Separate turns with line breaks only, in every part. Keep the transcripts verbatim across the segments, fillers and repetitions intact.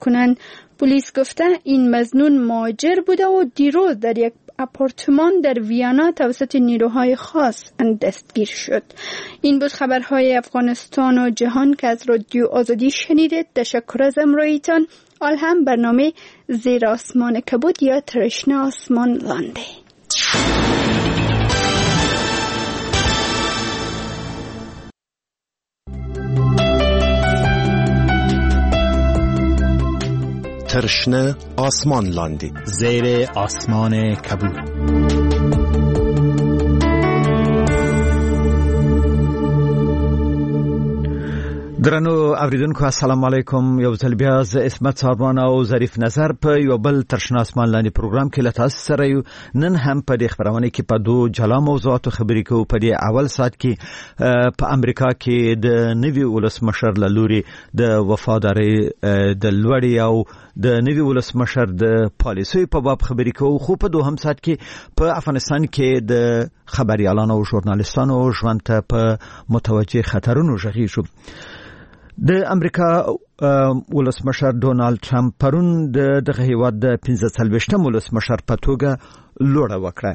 کنند. پلیس گفته این مظنون مهاجر بوده و دیروز در یک آپارتمان در ویانا توسط نیروهای خاص دستگیر شد. این بود خبرهای افغانستان و جهان که از رادیو آزادی شنیدید. تشکر از همراهیتان. آل هم برنامه زیر آسمان کبود یا ترشنه آسمان لانده.
ترشنه آسمان لاندی
زیر آسمان کبود. درنو اوریدونکو السلام علیکم. یو ځل بیا ز اسمت سارمان او ظریف نظر په یو بل ترشنه آسمان لاندې پروګرام کې لته سره یو. نن هم په دې خبرونه کې په دوه جلا موضوعاتو خبرې کوو. په دې اول سات کې په امریکا کې د نوي ولسمشر له لوري د وفادارۍ د لوړې او د نوي ولسمشر د پالیسۍ په باب خبرې کوو. خو په دوهم سات کې په افغانستان کې د خبريالانو او ژورنالیستانو ژوند ته په متوجه خطرونو ژغې شو. د امریکا ولسمشر ډونالد ټرمپ پرون د دغه هیواد د پنځه څلوېښتم ولسمشر په توګه لوړه وکړه.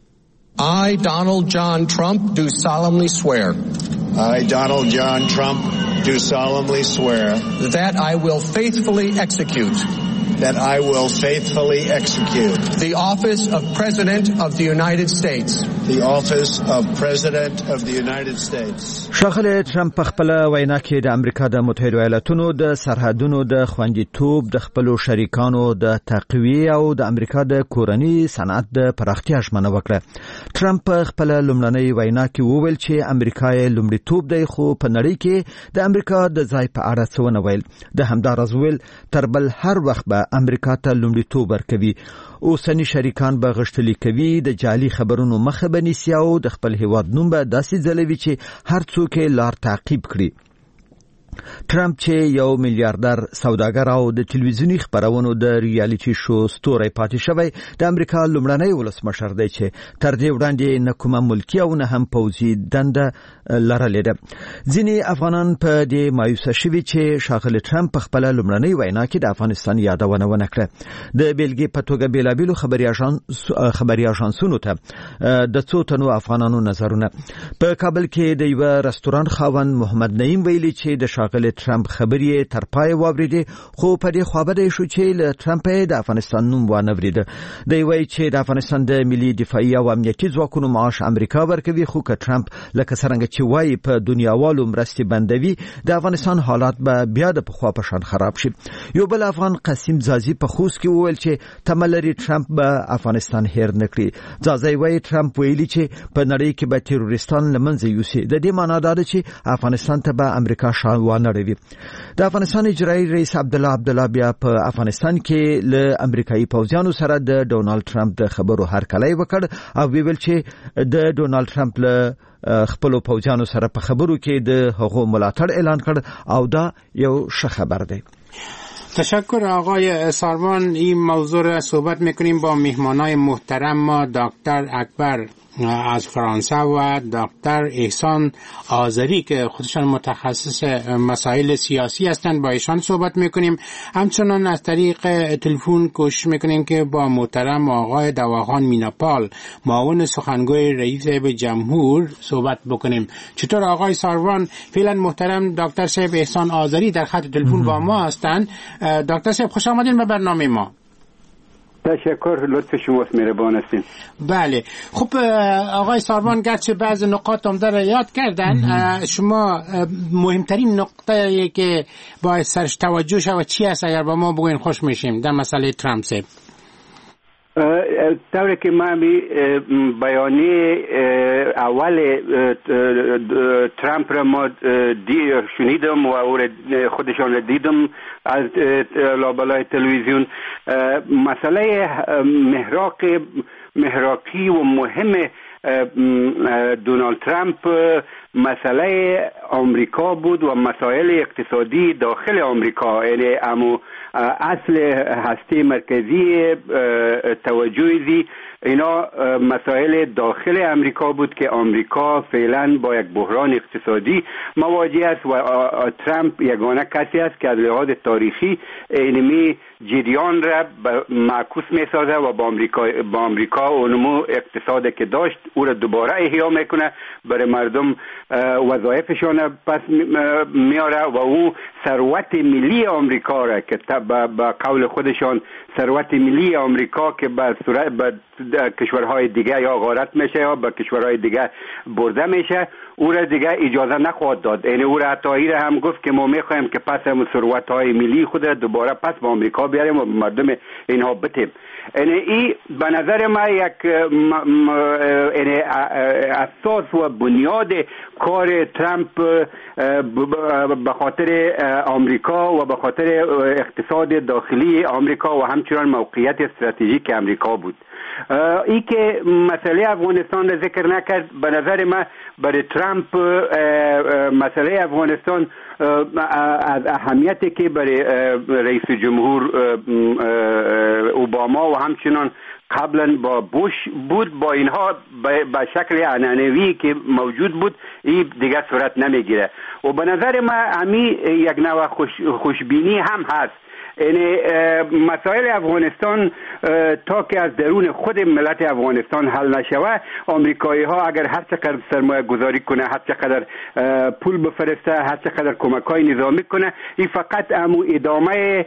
I, Donald John Trump, do solemnly swear.
I, Donald John Trump, do solemnly swear.
That I will faithfully execute.
That I will faithfully execute.
The office of President of the United States.
The office of President of the United States.
ښاغلی ټرمپ په خپل وینا کې د امریکا د متحده ایالاتونو د سرحدونو د خوندیتوب د خپل شریکانو د تقویه او د امریکا د کورنی صنعت د پراختیا ژمنه وکړه. ټرمپ په خپل لومړنۍ وینا کې وویل چې امریکا یې لومړیتوب دی، خو په نړۍ کې د امریکا د ځای په اړه څه ونه ویل. د همداراز ویل تر بل هر وخت به امریکا ته لومړیتوب ورکوي. اوسنی شریکان به غشتلی کوي، د جعلي خبرونو مخه به نیسي او د خپل هیواد نوم به داسې ځلوي چې هر څوک لار تعقیب کړي. ټرمپ چې یو میلیاردر سوداګر او د ټلویزیونی خبرونو د ریالیټي شو ستوري پاتې شوی د امریکا لومړنی ولسمشر دی چې تر دې وړاندې نه کومه ملکی او نه هم پوځي دنده لرلې ده. ځینې افغانان په دې مایوسه شوي چې ښاغلی ټرمپ په خپل لومړنۍ وینا کې د افغانستان یادونه ونه کړه. د بیلګې په توګه بیلابیلو خبري اژانس خبري اژانسونو ته د څو تنو افغانانو نظرونه. په کابل کې د یو رستوران خاوند محمد نعیم ویلي چې د ښاغلی ټرمپ خبرې تر پای واوریدې، خو په دې خبره شو چې له ټرمپ د افغانستان نوم وانه ورید. دی وایي چې د افغانستان د ملي دفاعي او امنیتي ځواکونو معاش امریکا ورکوي، خو که ټرمپ لکه څنګه چې وایي په دنیاوالو مرستې بندوي د افغانستان حالات به بیا د پخوا په شان خراب شي. یو بل افغان قاسم زازي په خوست کې وویل چې تمه لري ټرمپ به افغانستان هیر نکړي. زازي وایي ټرمپ ویلي چې په نړۍ کې به تروریستان له منځه یوسي. د دې معنا دا ده چې افغانستان ته به امریکا شان وانه وي. د افغانستان اجرایي رئیس عبدالله عبدالله بیا په افغانستان کې له امریکایي پوځیانو سره د ډونالد ټرمپ د خبرو هرکلی وکړ او ویل چې د ډونالد ټرمپ له خپل پوځیانو سره په خبرو کې د هغو ملاتړ اعلان کړ او دا یو ښه خبر دی.
تشکر آقای سارمان. این موضوع را صحبت میکنیم با مهمانای محترم ما دکتر اکبر از فرانسه و دکتر احسان آذری که خودشان متخصص مسائل سیاسی هستند. با ایشان صحبت میکنیم. همچنان از طریق تلفن کوشش میکنیم که با محترم آقای دواخان میناپال معاون سخنگوی رئیس جمهور صحبت بکنیم. چطور آقای ساروان؟ فعلا محترم دکتر صاحب احسان آذری در خط تلفن با ما هستند. دکتر صاحب خوش آمدین به برنامه ما.
تشکر، لطف شماست، مهربان هستین.
بله. خب آقای سارمان گرچه بعض نقاط عمده را یاد کردن، شما مهمترین نقطه‌ای که باید سرش توجه شود چی است اگر با ما بگوین خوش میشیم در مسئله ترامپ صاحب؟
طوری که من بیانیه اول ترامپ را ما شنیدم و خودشان را دیدم از لابلای تلویزیون، مسئله محراق محراقی و مهم دونالد ترامپ مسئله آمریکا بود و مسائل اقتصادی داخل آمریکا، یعنی امو اصل هسته مرکزی توجهی اینا مسائل داخل امریکا بود که آمریکا فعلا با یک بحران اقتصادی مواجه است و ترامپ یگانه کسی است که از لحاظ تاریخی اینمی جریان را معکوس می‌سازه و با آمریکا با آمریکا و نمو اقتصادی که داشت او را دوباره احیا میکنه، برای مردم وظایفشان پس میاره و او ثروت ملی آمریکا را که با قول خودشان ثروت ملی آمریکا که به صورت به کشورهای دیگه یا غارت میشه یا به کشورهای دیگه برده میشه، او را دیگه اجازه نخواهد داد. یعنی او را حتی را هم گفت که ما میخوایم که پس هم ثروت‌های ملی خود را دوباره پس به آمریکا بیاریم و مردم اینها بتیم. یعنی این به نظر ما یک یعنی اساس و بنیاد کار ترامپ به خاطر آمریکا و به خاطر اقتصاد داخلی آمریکا و همچنان موقعیت استراتژیک آمریکا بود. ای که مسئله افغانستان را ذکر نکرد، به نظر من برای ترامپ مسئله افغانستان از اهمیتی که برای رئیس جمهور اوباما و همچنان قبلا با بوش بود با اینها به شکل عنعنوی که موجود بود این دیگه صورت نمیگیره و به نظر من همین یک نوع خوش خوشبینی هم هست. یعنی مسائل افغانستان تا که از درون خود ملت افغانستان حل نشوه، آمریکایی ها اگر هر چقدر سرمایه گذاری کنه، هر چقدر پول بفرسته، هر چقدر کمک های نظامی کنه، این فقط امو ادامه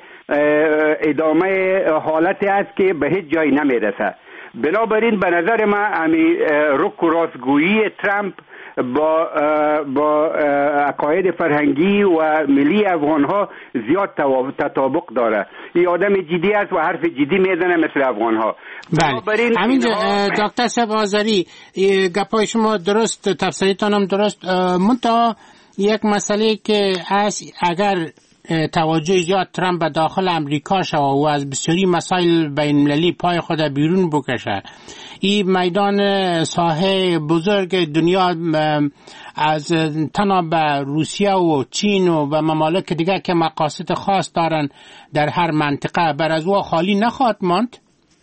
ادامه حالتی است که به هیچ جای نمیرسه. بنابراین به نظر من امی رک و راستگویی ترامپ با با عقاید فرهنگی و ملی افغان ها زیاد تطابق داره. این آدم جدی است و حرف جدی میزنه مثل افغان ها.
بله. همینجا دکتر صاحب آذری گپای شما درست، تفسیرتان هم درست، منتها یک مسئله که از اگر توجه زیاد ترامپ به داخل امریکا شود و از بسیاری مسائل بین المللی پای خود بیرون بکشه، این میدان ساحه بزرگ دنیا از تنها به روسیه و چین و به ممالک دیگه که مقاصد خاص دارن در هر منطقه بر از او خالی نخواهد ماند؟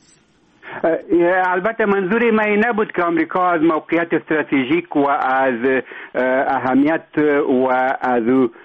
البته منظوری من نبود که آمریکا از موقعیت استراتژیک و از اهمیت و از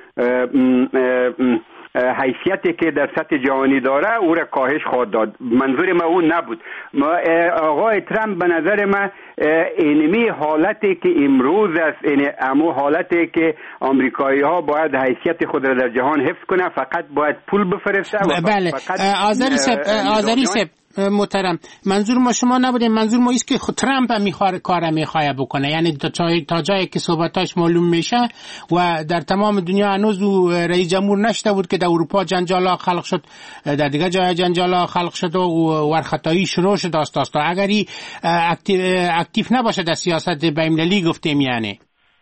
حیثیتی که در سطح جهانی داره او را کاهش خواهد داد. منظور ما اون نبود. آقای ترامپ به نظر من اینمی حالتی که امروز است، یعنی امو حالتی که آمریکایی ها باید حیثیت خود را در جهان حفظ کنه، فقط باید پول بفرسته.
بله. آذری سب آذری سب محترم، منظور ما شما نبوده، منظور ما است که ترامپ هم میخواد کار میخواد بکنه، یعنی تا جایی تا جایی که صحبتاش معلوم میشه و در تمام دنیا هنوز رئیس جمهور نشده بود که در اروپا جنجالا خلق شد، در دیگه جای جنجالا خلق شد و ورختایی شروع شد است است اگری اکتیو, اکتیو نباشه در سیاست بین‌المللی گفتیم یعنی.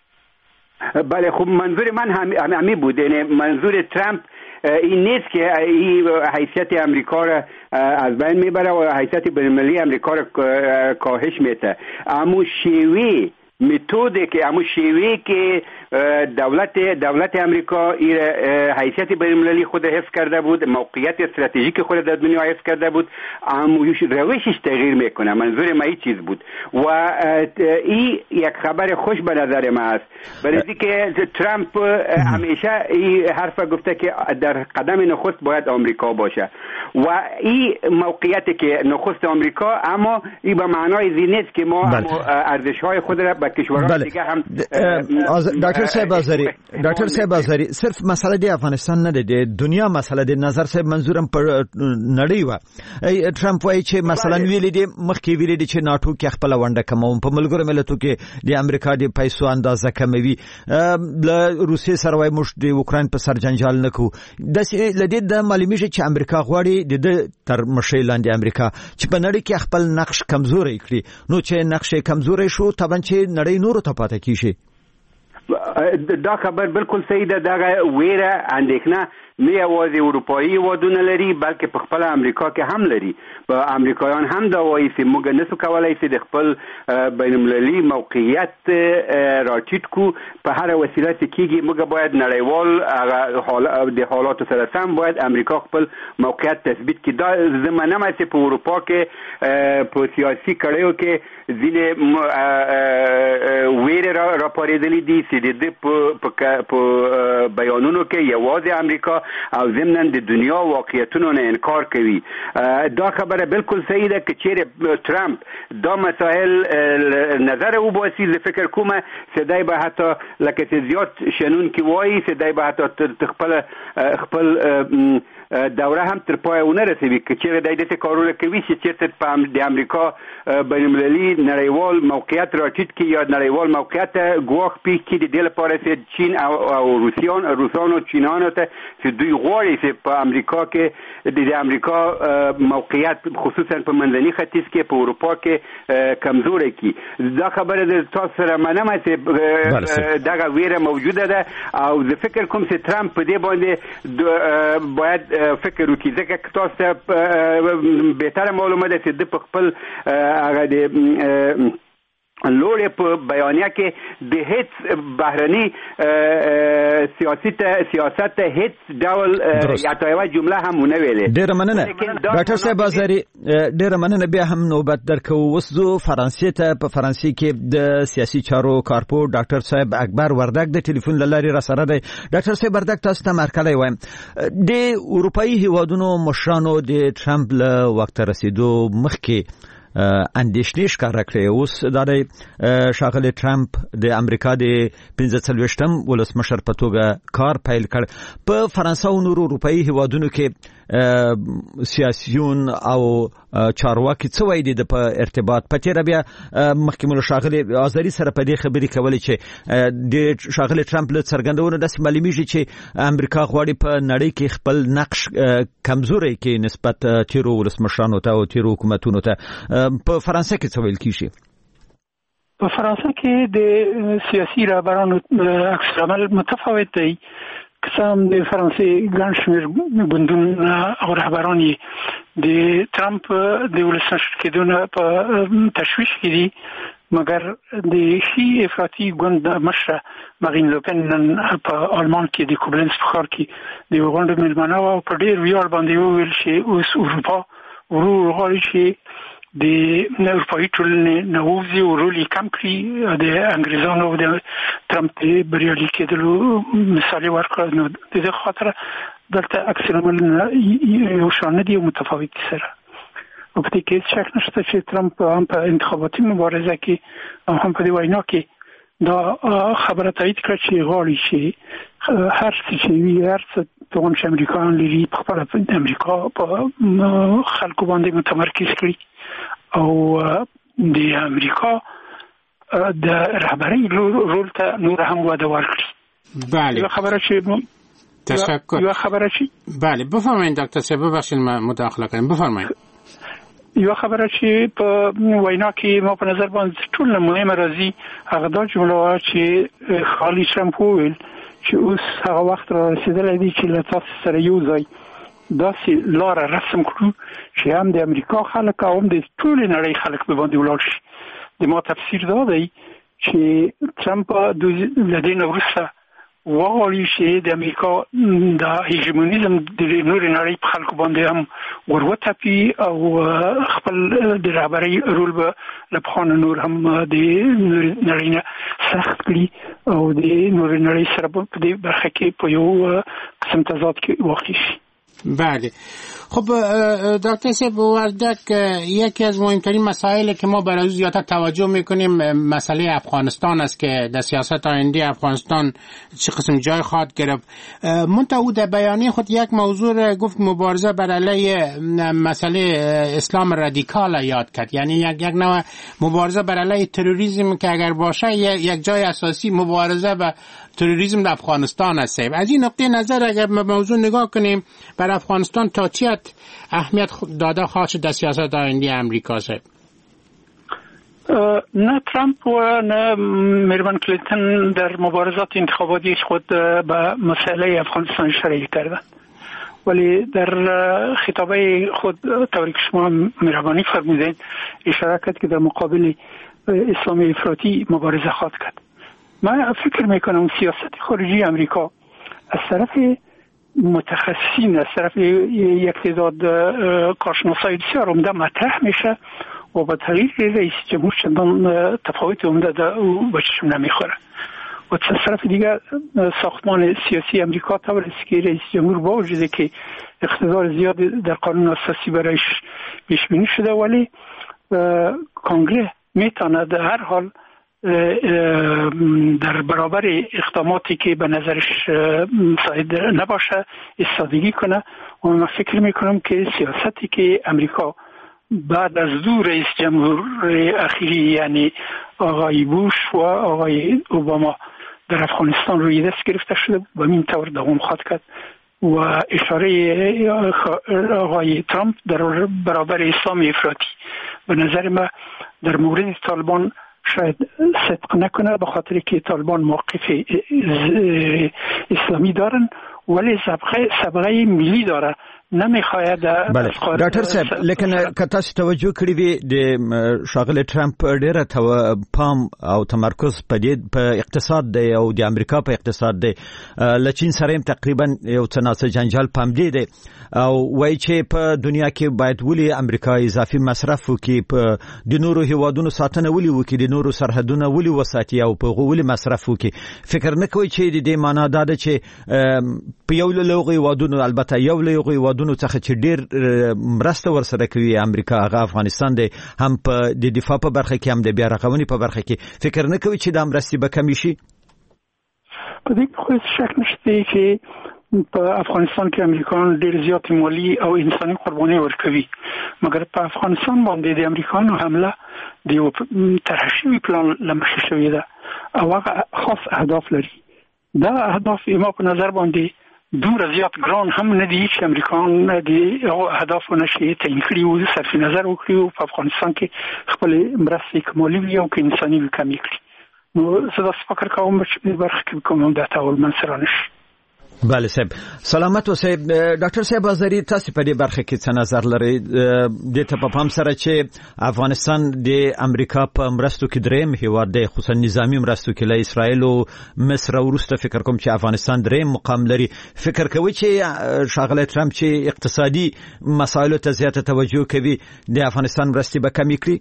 بله خب منظور من هم همی بود، یعنی منظور ترامپ این نیست که این حیثیت امریکا را از بین میبره و حیثیت بین‌المللی امریکا را کاهش میده، اما شیوه متدی که اما شیوه که دولت دولت امریکا این حیثیت بین‌المللی خود حفظ کرده بود، موقعیت استراتژیک خود در دنیا حفظ کرده بود، اما روشش تغییر میکنه. منظور ما این چیز بود و این یک خبر خوش به نظر ما است، برای اینکه ترامپ همیشه این حرف گفته که در قدم نخست باید آمریکا باشه و این موقعیتی که نخست آمریکا، اما این به معنای این نیست که ما ارزش‌های خود را به کشورهای دیگه هم
دکتر صاحب آذری دکتر صاحب آذری صرف مسئله دی افغانستان نه دی دنیا مسئله دی. نظر صاحب منظورم پر نړۍ و ټرمپ وايي چې مثلا ویلي دی مخکې ویلي دی چې ناتو کې خپل ونډه کموم، په ملګرو ملتونو کې د امریکا د پیسو اندازه کموي، له روسیې سره وايي موږ د اوکراین په سر جنجال نکو. د لدې د معلومیږي چې امریکا غواړي د تر مشي لاندې امریکا چې په نړۍ کې خپل نقش کمزوري کړي، نو چې نقش کمزوري شو طبعا چې نړۍ نور ته پاتې کیږي.
دا خبر بالکل صحیح ده. دا ویره اندېښنه نه یوازې اروپایي هیوادونه لري بلکې په خپل امریکا کې هم لري. په امریکایان هم دا وایي چې موږ نسو کولای چې د خپل بین المللي موقعیت راټیټ کو. په هر وسیله چې کیږي موږ باید نړیوال د حالات سره سم باید امریکا خپل موقعیت تثبیت کړي. دا زمانه ما چې په اروپا کې په سیاسي کړیو کې ځینې ویره را راپارېدلې دي چې د په بیانونو کې یوازې امریکا او ضمناً د دنیا واقعیتونو نه انکار کوي. دا خبره بالکل صحیح ده که چیرې ټرمپ دا مسائل نظر وباسي. زه فکر کوم چې دی به حتی لکه چې زیات شنونکي وایي چې دی به حتی خپل خپل دوره هم تر پای ونه رسوي که چیرې دی داسې کارونه کوي چې چېرته د امریکا بین المللي نړیوال موقعیت راټیټ کړي یا نړیوال موقعیت ګواښ پېښ کړي. د دې لپاره چې چین او روسیان روسانو چینانو ته چې دوی غواړي چې په امریکا کې د امریکا موقعیت خصوصا په منځني ختیځ کې په اروپا کې کمزوري کړي. دا خبره د تاسو سره منم چې دغه ویره موجوده ده او زه فکر کوم چې ترامپ په دې باندې باید فکر وکړي ځکه تاسو ته بهتره معلومه ده چې د خپل هغه د لوړې په بیانیه کې د هیڅ بهرني سیاست سیاست هیڅ ډول یا یو جمله هم ونه ویلې.
ډېره مننه ډاکټر صاحب ازاري، ډېره مننه. بیا هم نوبت درکو. اوس زه فرانسې ته په فرانسې کې د سیاسي چارو کارپو ډاکټر صاحب اکبر وردګ د ټلیفون له لارې را سره دی. ډاکټر صاحب وردګ تاسو ته مرکلی وایم د اروپایي هیوادونو مشرانو د ټرمپ له وخت رسیدو مخکې اندېښنې ښکاره کړې. اوس دا د ښاغلي ټرمپ د امریکا د پنځه څلوېښتم ولسمشر په توګه کار پیل کړ. په فرانسه او نورو اروپایي هیوادونو کې سیاسیون او چارواکي څه وایي دي په ارتباط په تیره بیا مخکې مو ښاغلي آزاري سره په دې خبرې کولې چې د ښاغلي ټرمپ له څرګندونو داسې معلومیږي چې امریکا غواړي په نړۍ کې خپل نقش کمزوری کړي نسبت تیرو ولسمشرانو ته او تیرو حکومتونو ته. په فرانسه کې څه ویل کیږي؟
په فرانسه کې د سیاسي رهبرانو عکس العمل متفاوت دی. قسم د فرانسې ګڼ شمېر ګوندونه او رهبران یې د ټرمپ د ولسمشر کېدو نه په تشویش کې دي، مګر د شي افراطي ګوند مشره مارین لوپن نن په آلمان کې د کوبلنس په ښار کې د یوه غونډې مېلمانه وه او په ډېر ویاړ باندې وویل چې اوس اروپا ورو ورو غواړي چې د اروپایي ټولنې نه ووځي او رول یې کم کړي. د انګریزانو او د ټرمپ د بریالي کېدلو مثال یې ورکړه. نو د دې خاطر دلته عکس العمل یو شان نه دي او متفاوت دي سره. او په دې کې شک نشته چې ټرمپ هم په انتخاباتي مبارزه کې او هم په دې وینا کې دا خبره تایید کړه چې غواړي چې هر څه چې وي هر څه توان چې امریکایان لري په خپله امریکا په خلکو باندې متمرکز کړي او د امریکا د رهبرۍ رول ته نور هم وده ورکړي.
بله
یو خبره چې
تشکر.
یو خبره چې
بله بفرمایید دکتر صاحب، ببخشید ما مداخله کردم، بفرمایید.
یو خبره چې په وینا کې ما په نظر باندې ټول مهمه راځي هغه دا جمله وه چې خالي ټرمپ وویل چې اوس هغه وخت را رسېدلی دی چې له تاسو سره یو ځای داسې لاره رسم کړو چې هم د امریکا خلک او هم د ټولې نړۍ خلک به باندې ولاړ شي. د ما تفسیر دا دی چې ټرمپ له دې نه وروسته وغواړي چې د امریکا د هیژمونیزم د نورې نړۍ په خلکو باندې هم ور وتپي او خپل د رهبرۍ رول به له پخوا نه نور هم د نړۍ نه سخت کړي او د نورې نړۍ سره په دې برخه کې په یو قسم تضاد کې واقع شي.
بله خب دکتر صاحب وردک، یکی از مهمترین مسائلی که ما برای زیادتر توجه میکنیم مسئله افغانستان است که در سیاست آینده افغانستان چه قسم جای خواهد گرفت. منتها او در بیانیه خود یک موضوع گفت مبارزه بر علیه مسئله اسلام رادیکال یاد کرد، یعنی یک یک نوع مبارزه بر علیه تروریسم که اگر باشه یک جای اساسی مبارزه با تروریسم در افغانستان است. از این نقطه نظر اگر موضوع نگاه کنیم بر افغانستان تا چه اهمیت داده خواهد شد در سیاست آینده امریکا است؟
نه ترامپ و نه میروان کلینتون در مبارزات انتخاباتی خود به مسئله افغانستان شریک کردند. ولی در خطابه خود طوری که شما مهربانی فرمودید اشاره کرد که در مقابل اسلام افراطی مبارزه خواهد کرد. من فکر میکنم سیاست خارجی امریکا از طرف متخصصین، از طرف یک تعداد کارشناسای بسیار عمده مطرح میشه و با تغییر رئیس جمهور چندان تفاوت عمده به چشم نمیخوره. و از طرف دیگر ساختمان سیاسی امریکا طور است که رئیس جمهور با وجودی که اقتدار زیاد در قانون اساسی برایش پیش بینی شده، ولی کنگره میتونه در هر حال در برابر اقداماتی که به نظرش مساعد نباشه ایستادگی کنه. و من فکر میکنم که سیاستی که امریکا بعد از دو رئیس جمهور اخیری یعنی آقای بوش و آقای اوباما در افغانستان روی دست گرفته شده و این طور دوام خواهد کرد. و اشاره آقای ترامپ در برابر اسلام افراطی به نظر من در مورد طالبان شاید صدق نکنه، به خاطر که طالبان موقف اسلامی دارن ولی سابقه سابقه ملی داره، نمیخواید.
بله ډاکټر صاحب، لیکن که تاسو توجه کړی وي د ښاغلي ټرمپ ډیره پام او تمرکز په دې په اقتصاد دی او د امریکا په اقتصاد دی، له چین سره هم تقریبا یو څه ناڅه جنجال پام دی دی او وایي چې په دنیا کې باید ولې امریکا اضافي مصرف وکړي، په د نورو هیوادونو ساتنه ولې وکړي، د نورو سرحدونه ولې وساتي او په هغو ولې مصرف وکړي. فکر نه کوي چې د دې معنا دا ده چې په یو له هغو هیوادونو، البته یو له هغو هیوادونو څخه چې ډېر مرسته ورسره کوي امریکا، هغه افغانستان دی، هم په د دفاع په برخه کې هم د بیا رغونې په برخه کې، فکر نه کوي چې دا مرستې به کمې شي؟
په دې خو شک نشته چې په افغانستان کې امریکایان ډېر زیات مالی او انساني قرباني ورکوي، مګر په افغانستان باندې د امریکایانو حمله د یو طرح شوي پلان له مخې شوې ده او هغه خاص اهداف لري. دا اهداف ما په نظر باندې دومره زیات ګران هم نه دي چې امریکایان د اهدافو نشي تعیین کړي او صرف نظر وکړي او په افغانستان کې خپل مرستې کمالي وي او که انساني وي کمې کړي. نو زه داسې فکر کوم چې په برخه کې کوم دا ډول منځته رانشي.
بله صاحب، سلامت اوسئ. ډاکټر صاحب ازری، تاسو په دې برخه کې څه نظر لرئ؟ د ته په پام سره چې افغانستان د امریکا په مرستو کې دریم هیواد دی، خصوصا نظامی مرستو کې له اسرائیل او مصر وروسته فکر کوم چې افغانستان دریم مقام لري. فکر کوي چې ښاغلی ټرمپ چې اقتصادي مسایلو ته زیاته توجه کوي د افغانستان مرستې به کمې کړي؟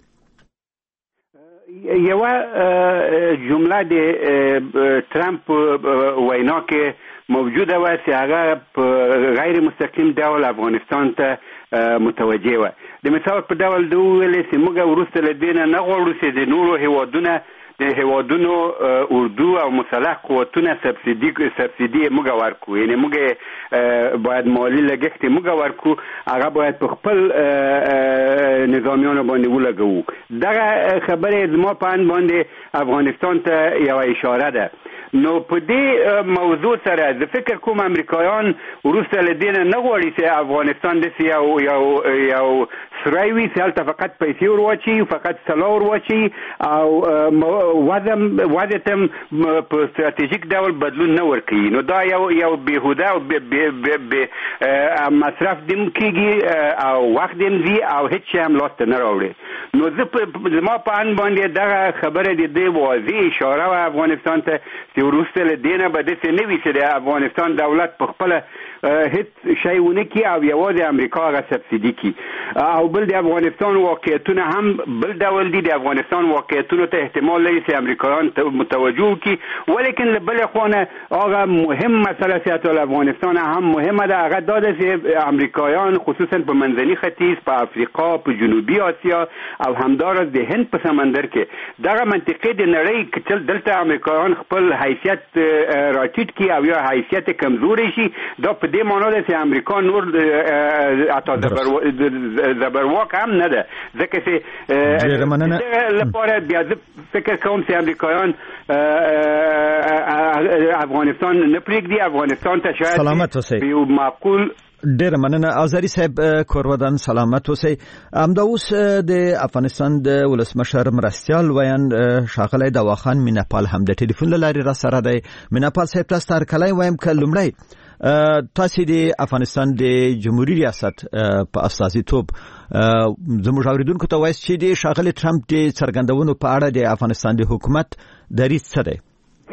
یوه جمله د ټرمپ وینا کې موجوده و چې هغه په غیر مستقیم ډول افغانستان ته متوجه و. د مثال په ډول د ویلې چې موږ وروسته له دې نه نه غواړو چې د نورو هیوادونو د هیوادونو اردو او مسلح قوتونه سبسیدي سبسیدي موږ ورکو، یعنی موږ باید مالی لګښت موږ ورکو، هغه باید په خپل نظامیانو باندې ولګوو. دغه خبره زما په اند باندې افغانستان ته یو اشاره ده. نو په دې موضوع سره د فکر کوم امریکایان وروسته له دې نه نه غواړي چې افغانستان داسې یو یو یو سری وي چې هلته فقط پیسې ور واچوي، فقط سلاح ور واچوي او وضع ته په ستراتیژیک ډول بدلون نه ورکوي. نو دا یو یو بېهوده او مصرف دم کېږي او وخت دم ځي او هېڅ شی هم لاسته نه راوړي. نو زه زما په اند باندې دغه خبره د دې واضح اشاره وه افغانستان ته چې وروسته له دې نه به داسې نه وي چې د افغانستان دولت په خپله هیڅ شی ونه کړي او یوازې امریکا هغه سبسیدي کړي. او بل د افغانستان واقعیتونه هم بل ډول دي. د افغانستان واقعیتونو ته احتمال لري چې امریکایان متوجه وکړي، ولیکن له بلې خوا هغه مهم مسله چې ټول افغانستان هم مهمه ده، هغه دا ده چې امریکایان خصوصا په منځني ختیځ، په افریقا، په جنوبي آسیا او همدارس د هند په سمندر کې دغه منطقې د نړۍ کې دلته امریکایان خپل حیثیت راټیټ کړي او یا حیثیت کمزوري شي. دا په دې معنی ده چې امریکا نور اتا زبرواک هم نه ده، ځکه چې لپاره بیا فکر کوم چې امریکایان افغانستان نه پرېږدي. افغانستان ته شاید یو معقول
ډیر مننه. ازری صاحب کورودان، سلامت اوسئ. همدا اوس د افغانستان د ولسمشر مرستیال ویان ښاغلی دواخان میناپال هم د ټلیفون له لارې را سره دی. میناپال صاحب، تاسو ته هرکلی وایم که لومړی تاسو د افغانستان د جمهوریت ریاست په استازیتوب زموږ اوریدونکو ته وایي چې د ښاغلي ټرمپ د څرګندونو په اړه د افغانستان د حکومت دریځ څه دی؟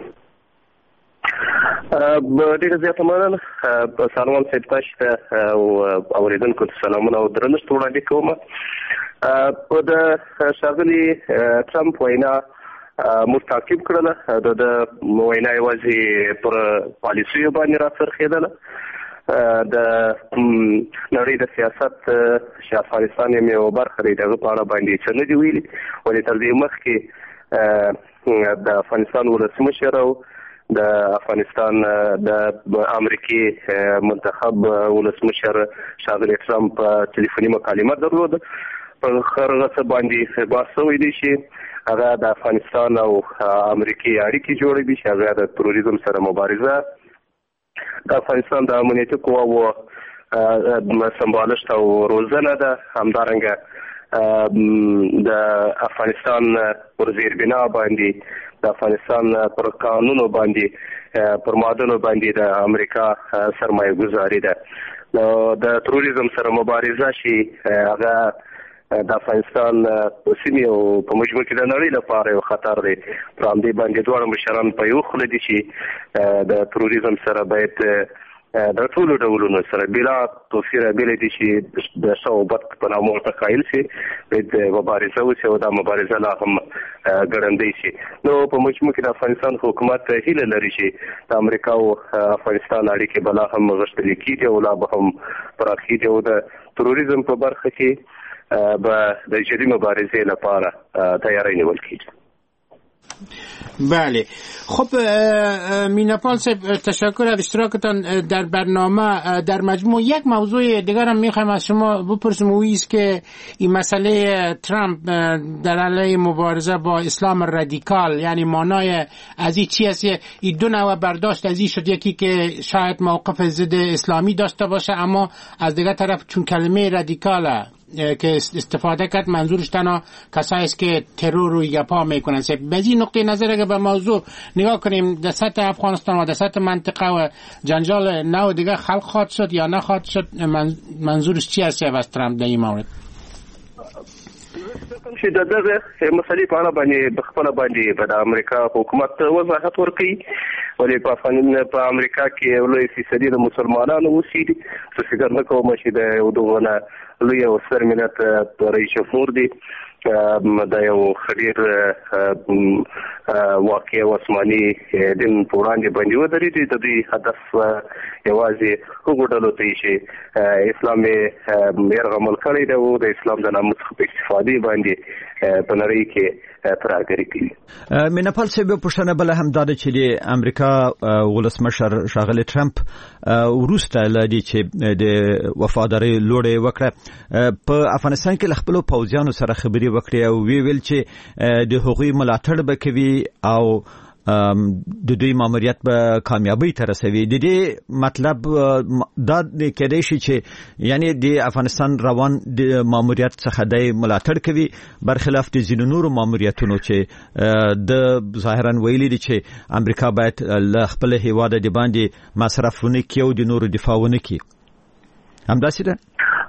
ډېر زیات مننه سلام صاحب، تاسو ته او اوریدونکو ته سلامونه او درنښت وړاندې کوم. په د ښاغلي ټرمپ وینا موږ تعقیب کړله، د وینا یوازې پر پالیسیو باندې راڅرخېدله. د نړۍ د سیاست چې افغانستان یې یوه برخه دی، د هغه په اړه باندې څه نه دي ویلي، ولې تر دې مخکې د افغانستان ولسمشر او د افغانستان د امریکې منتخب ولسمشر ښاغلی ټرمپ تلیفوني مکالمه درلوده. په هغه څه باندې بحث شوی دی چې هغه د افغانستان او امریکې اړیکې جوړوي، چې هغه د تروریزم سره مبارزه، د افغانستان د امنیتي قواوو سمبالښت او روزنه ده، همدارنګه د افغانستان پر زیربنا باندې، د افغانستان پر قانونو باندې، پر مادنو باندې د امریکا سرمایه گذاري ده. د تروریزم سره مبارزه چې هغه د افغانستان په سیمې او په مجموع کې د نړۍ لپاره یو خطر دی. پر همدې باندې دواړه مشران په یو خوله دي چې د تروریزم سره باید د ټولو ډولونو سره بلا توفیر بل دي چې د صوبت په نامه ورته قایل شي، باید مبارزه وشي او دا مبارزه لا هم ګړندۍ شي. نو په مجموع کې د افغانستان حکومت هیله لري چې د امریکا او افغانستان اړیکې به لا هم غښتلې کېږي او لا به هم پراخېږي او د تروریزم په برخه کې به د جدي مبارزې لپاره تیاری نیول کېږي.
بله، خب میناپال صاحب تشکر از اشتراکتان در برنامه. در مجموع یک موضوع دیگر هم میخوایم از شما بپرسیم، و ایست که این مسئله ترامپ در علیه مبارزه با اسلام رادیکال، یعنی معنای از این چی است؟ این دو نوع برداشت از این شد، یکی که شاید موقف ضد اسلامی داشته باشه، اما از دیگر طرف چون کلمه رادیکاله که استفاده کرد منظورش تنها کسایی است که ترور رو یپا میکنن. به این نقطه نظر اگه به موضوع نگاه کنیم، در سطح افغانستان و در سطح منطقه و جنجال نو دیگه خلق خواهد شد یا نخواهد شد، منظورش چی است از ترامپ در این مورد؟
چې د دغه مسلې په اړه باندې په خپله باندې به د امریکا حکومت وضاحت ورکوي، ولې په افغانستان په امریکا کې یو لوی فیصدي د مسلمانانو اوسېږي. زه فکر نه کوم چې د یو دغه نه لوی او ستر ملت رئیس جمهور دی د یو ډېر واقع او آسماني دین په وړاندې باندې ودرېږي. د دوی هدف یوازې هغو ډلو ته چې اسلام یې یرغمل کړی دی او د اسلام د ناموس څخه په استفادې باندې په نړۍ کې ترهګري کوي.
میناپال صاحب، پوښتنه بله هم دا ده چې د امریکا ولسمشر ښاغلی ټرمپ وروسته له دې چې د وفادارۍ لوړه یې وکړه، په افغانستان کې له خپلو پوځیانو سره خبرې وکړې او ویې ویل چې د هغوی ملاتړ به کوي او د دوی ماموریت به کامیابی ته رسوي. د دې مطلب دا کېدای شي چې یعنی د افغانستان روان د ماموریت څخه د ملاتړ کوي، برخلاف د ځینو نورو ماموریتونو چې د ظاهرا ویلي دي چې امریکا باید له خپل هیواد د باندې مصرف ونه کړي او د نورو دفاع ونه کړي. همداسې ده؟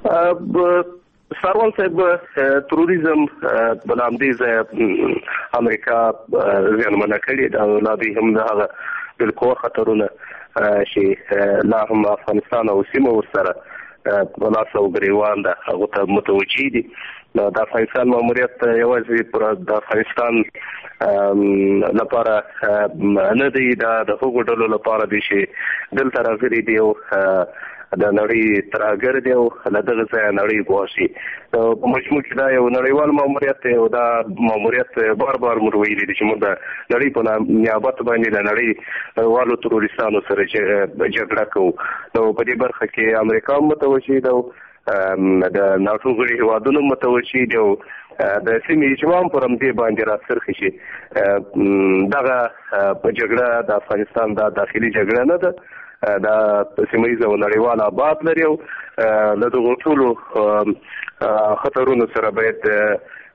سروان صاحب، تروریزم بل همدې ځای امریکا زیانمنه کړې ده، لا دوی هم د هغه بالقوه خطرونه چې لا هم افغانستان او سیمه ورسره په لاس او ګریوان ده هغو ته متوجه دي. د افغانستان ماموریت یوازې پر د افغانستان لپاره نه دی، دا د هغو ډلو لپاره دی چې دلته راغلي دي او د نړۍ ترهګر دی او له دغه ځایه نړۍ ګواښي. په مجموع کې دا یو نړیوال ماموریت دی او دا ماموریت بار بار موږ ویلي دي چې موږ د نړۍ په نیابت باندې د نړیوالو تروریستانو سره جګړه کوو. نو په دې برخه کې امریکا هم متوجه ده او د ناټو غړي هېوادونه متوجه دي او د سیمې اجماع پر همدې باندې راڅرخي چې دغه جګړه د افغانستان د داخلي جګړه نه ده، دا سیمه‌ییز او نړیوال آباد لري او له دغو ټولو خطرونو سره باید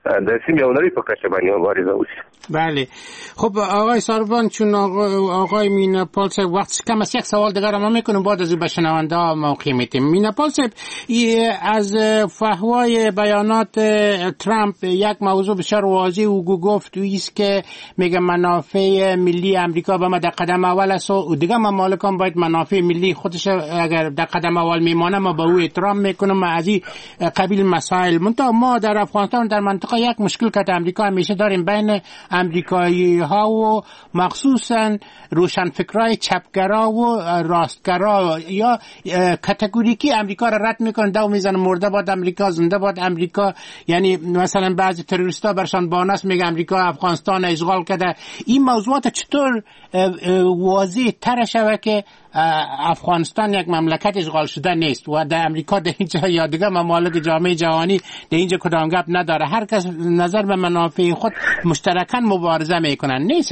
د سیمې او نړۍ په کچه باندې مبارزه وشي.
بله. خب آقای ساروان، چون آقای, آقای میناپال صاحب وقت کم است، یک سوال دیگر ما میکنیم بعد از به شنونده ها موقع میتیم. میناپال صاحب، از فحوای بیانات ترامپ یک موضوع بسیار واضح او گفت است که میگه منافع ملی امریکا به ما در قدم اول است و دیگه ممالک هم باید منافع ملی خودش اگر در قدم اول میمانه ما به او احترام میکنم. از این قبیل مسائل منتها ما در افغانستان در منطقه یک مشکل که امریکا همیشه داریم بین امریکایی ها و مخصوصا روشنفکرای چپگرا و راستگرا یا کاتگوریکی امریکا را رد میکنن، دو میزنن مرده باد امریکا، زنده باد امریکا. یعنی مثلا بعضی تروریستا برشان بانست میگه امریکا افغانستان اشغال کرده. این موضوعات چطور واضح تر شود که افغانستان یک مملکت اشغال شده نیست و در امریکا در اینجا یا دیگه ممالک جامعه جهانی در اینجا کدام گپ نداره، هر کس نظر به منافع خود مشترکاً مبارزه میکنن، نیست؟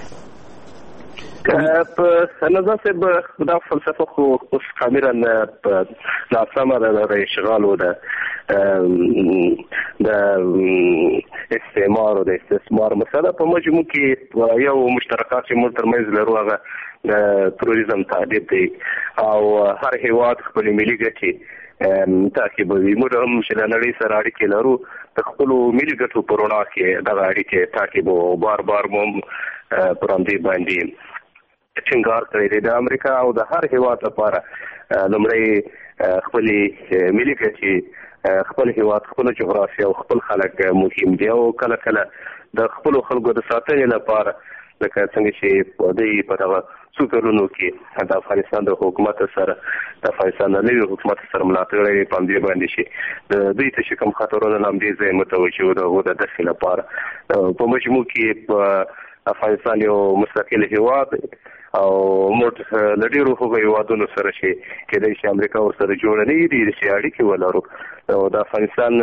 په نظر صاحب دا فلسفه خو اوس کاملا ناسمه ده، د اشغال او د د استعمار او د استثمار مسله په مجموع کې یو مشترکات چې موږ ترمنځ لرو هغه د تروریزم تعقیب دی او هر هیواد خپل ملي ګټې تعقیبوي. موږ هم چې د نړۍ سره اړیکې لرو د خپلو ملي ګټو په رڼا کې دغه اړیکې تعقیبوو. بار بار مو پر همدې باندې ټینګار کړی دی. د امریکا او د هر هیواد لپاره لومړی خپلې ملي ګټې، خپل هیواد، خپل جغرافیه او خپل خلک مهم دي او کله کله د خپلو خلکو د ساتنې لپاره لکه څنګه چې دوی په دغه څو کلونو کې د افغانستان د حکومت سره د افغانستان د نوي حکومت سره ملاتړ یې په همدې باندې شي د دوی ته چې کوم خطرونه له همدې ځای متوجه وو د هغو د دفع لپاره. په مجموع کې په افغانستان یو مستقل هیواد او موږ له ډېرو هغو هیوادونو سره چې کېدای شي امریکا ورسره جوړه نه وي ډېرې چې اړیکې ولرو او د افغانستان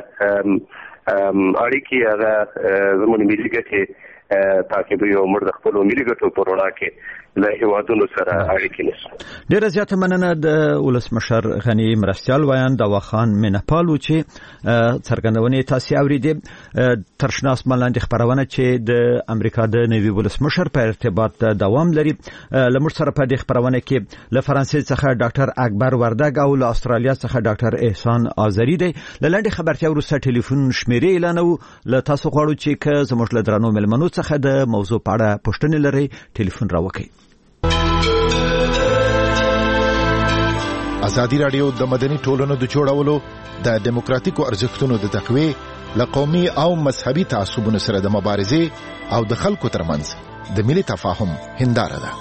اړیکې هغه زموږ ملي ګټې تعقیبوي او موږ د خپلو ملي ګټو په رڼا کې له هیوادونو سره اړیکې نیسو.
ډېره زیاته مننه د ولسمشر غني مرستیال وایان دوا خان میناپال و چې څرګندونې تاسې اورېدې. تر شنه اسمان لاندې خپرونه چې د امریکا د نوي ولسمشر په ارتباط دوام لري. له موږ سره په دې خپرونه کې له فرانسې څخه ډاکټر اکبر وردګ او له استرالیا څخه ډاکټر احسان آذری دی. له لنډې خبرتیا وروسته ټلیفون شمیرې اعلانوو. له تاسو غواړو چې که زموږ له درنو مېلمنو څخه د موضوع په اړه پوښتنې لرئ ټلیفون راوکړئ.
ازادي راډیو د مدني ټولنو د جوړولو د دیموکراتیکو ارزښتونو د تقویې لقومي او مذهبي تعصبونو سره د مبارزې او د خلکو ترمنځ د ملي تفاهم هنداره ده.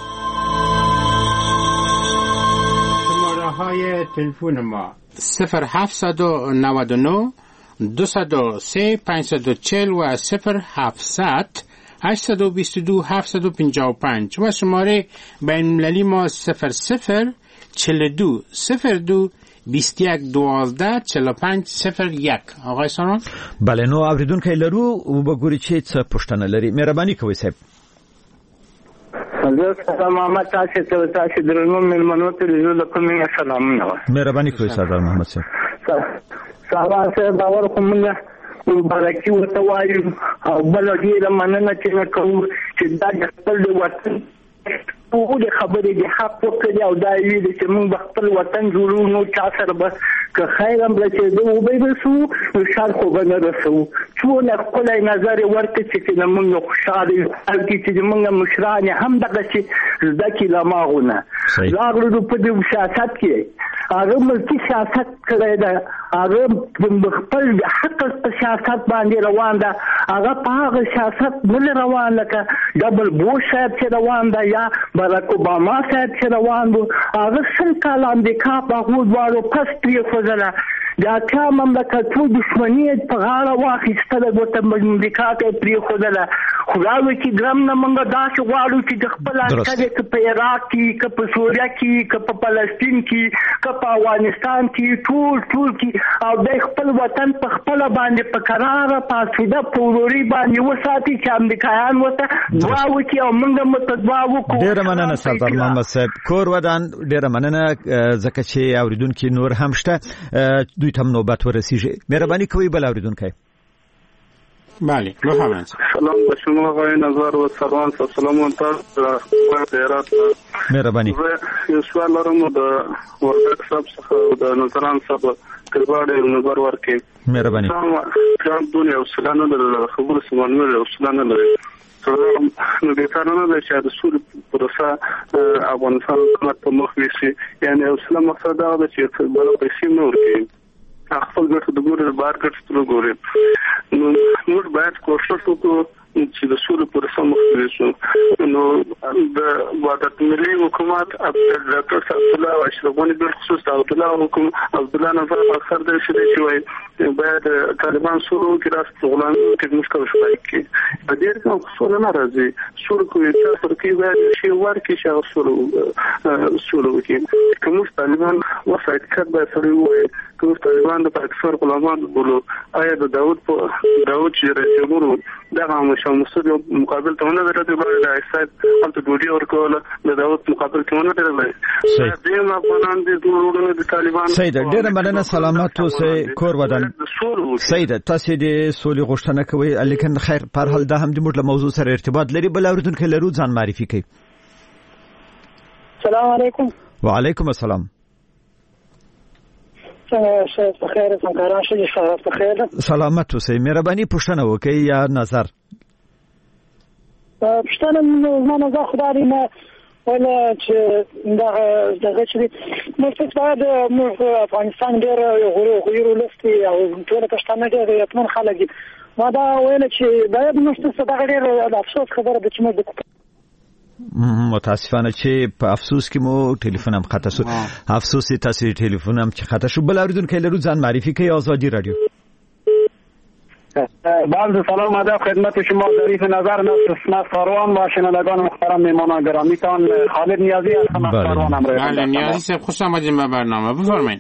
شماره های تلفن ما صفر هفت نه نه دو صفر سه پنج چهار صفر و صفر هفت هشت دو دو هفت پنج پنج و شماره بین المللی ما صفر صفر چهل دو صفر دو بیست یک دوازده چهل پنج صفر یک. آقای سانان
بله، نو اوریدونکو لرو او بګوري چې څه پوښتنه لري. مهرباني کوئ صاحب.
سلام محمد تاسو ته تاسو درنو مېلمنو ته د کومه سلامونه.
مهرباني کوئ سردار محمد صاحب.
سلام صاحب باور کومه مبارکي ورته وایو او بل ډیره مننه چې کوم چې دا خپل وطن او د خبرې د حق وکړي او دا وی چې موږ خپل وطن جوړو نو چا سره به که خیر هم چې دوی به وسو شار خو به نه رسو څونه خپل نظر ورته چې موږ خوشاله او چې موږ مشران هم دغه چې ځکه لا ماغونه لاغلو په دې سیاست کې هغه ملکی سیاست کړی دا هغه خپل د حق په سیاست باندې روان ده. هغه په هغه سیاست بل روان لکه ډبل بوش صاحب چې روان ده یا باراک اوباما صاحب چې روان دي. هغه څنګه کال امریکا په هغو دواړو پس پرې خوځله دا کا مملکتو دشمنی په غاړه واخیستله ورته امریکا ته پرې خوځله. خدای چې ګرم نه موږ داسې غواړو چې د خپل عسکر که په عراق کې که په سوریه کې که په فلسطین کې که په افغانستان کې ټول ټول کې او د خپل وطن په خپل باندې په قرار پاسوده پوروري باندې وساتي چې امریکایان وته دعا وکړي او موږ مت دعا وکړو.
ډېر مننه سردار محمد صاحب. کور ودان ډېر مننه ځکه چې اوریدونکو نور هم شته دوی ته نوبت ورسیږي. مهرباني کوئ بل اوریدونکو.
بله بفرمایید.
سلام به شما آقای نظر و سلام سلام تاسو ته هرات.
مهرباني.
یو سوال لرم د ورک صاحب څخه د نظران صاحب کړهواړې نظر ورکې.
مهرباني.
ترامپ دنیا وسلانه د خبرو سمونې وسلانه لري. نو د قانون د شاده سور پروسه افغانستان حکومت په مخ ویسي، یعنی اصل مقصد دا دی چې بل پیسې نور کې خپل ګټه د ګورې بار ګټه تر ګورې. نو موږ باید کوشش وکړو چې د سور پروسه مخ ویسو. نو د وادت ملي حکومت ډاکټر صاحب الله اشرف غنی په خصوص د عبد الله حکومت عبد الله نظر اکثر د شې شوی باید طالبان سورو کې راست غلام کې مشکل شوی کې په دې کوم سور نه راځي سور کوي چې پر کې باید شی ورکې شاو سورو سورو کې کوم طالبان وسایت کړه به سره وي کوم طالبان د پاکستان غلامان بولو آیا د داوود په داوود چې رسېورو دغه مشامسد مقابل ته نه درته باید ایسایت انت ډوډي ورکول د داوود مقابل ته نه درته دیم افغانان دي ټول د طالبان
سید ډېر مننه سلامت اوسئ کور ودان سید تاسو دې سولې غوښتنه کوي لیکن خیر په هر حال دا هم د موږ له موضوع سره ارتباط لري بل اوریدونکو لرو ځان معرفي کوي.
السلام علیکم.
وعلیکم السلام.
څنګه په خیر څنګه راشي شهر په خیر
سلامت اوسئ مهرباني پوښتنه وکړئ یا نظر
پښتانه نه نه زه خدای نه ولا چې دا دغه چې موږ باید موږ افغانستان ډېر غوړو غوړو لستي او ټول پښتانه ډېر یتمن خلک دي. ما دا ویل چې باید موږ څه دغه ډېر افسوس خبره ده چې موږ
متاسفانه چې په افسوس کې مو ټلیفون هم خطا شو. افسوس تاسو ټلیفون هم چې خطا شو. بل اوریدونکو لرو ځان معرفي کوي آزادی رادیو.
بعض سلام ادب خدمت شما ظریف نظر نصف ساروان و شنوندگان محترم میهمان گرامی تان خالد نیازی هستم از ساروان امروز.
بله نیازی صاحب خوش آمدید به برنامه بفرمایید.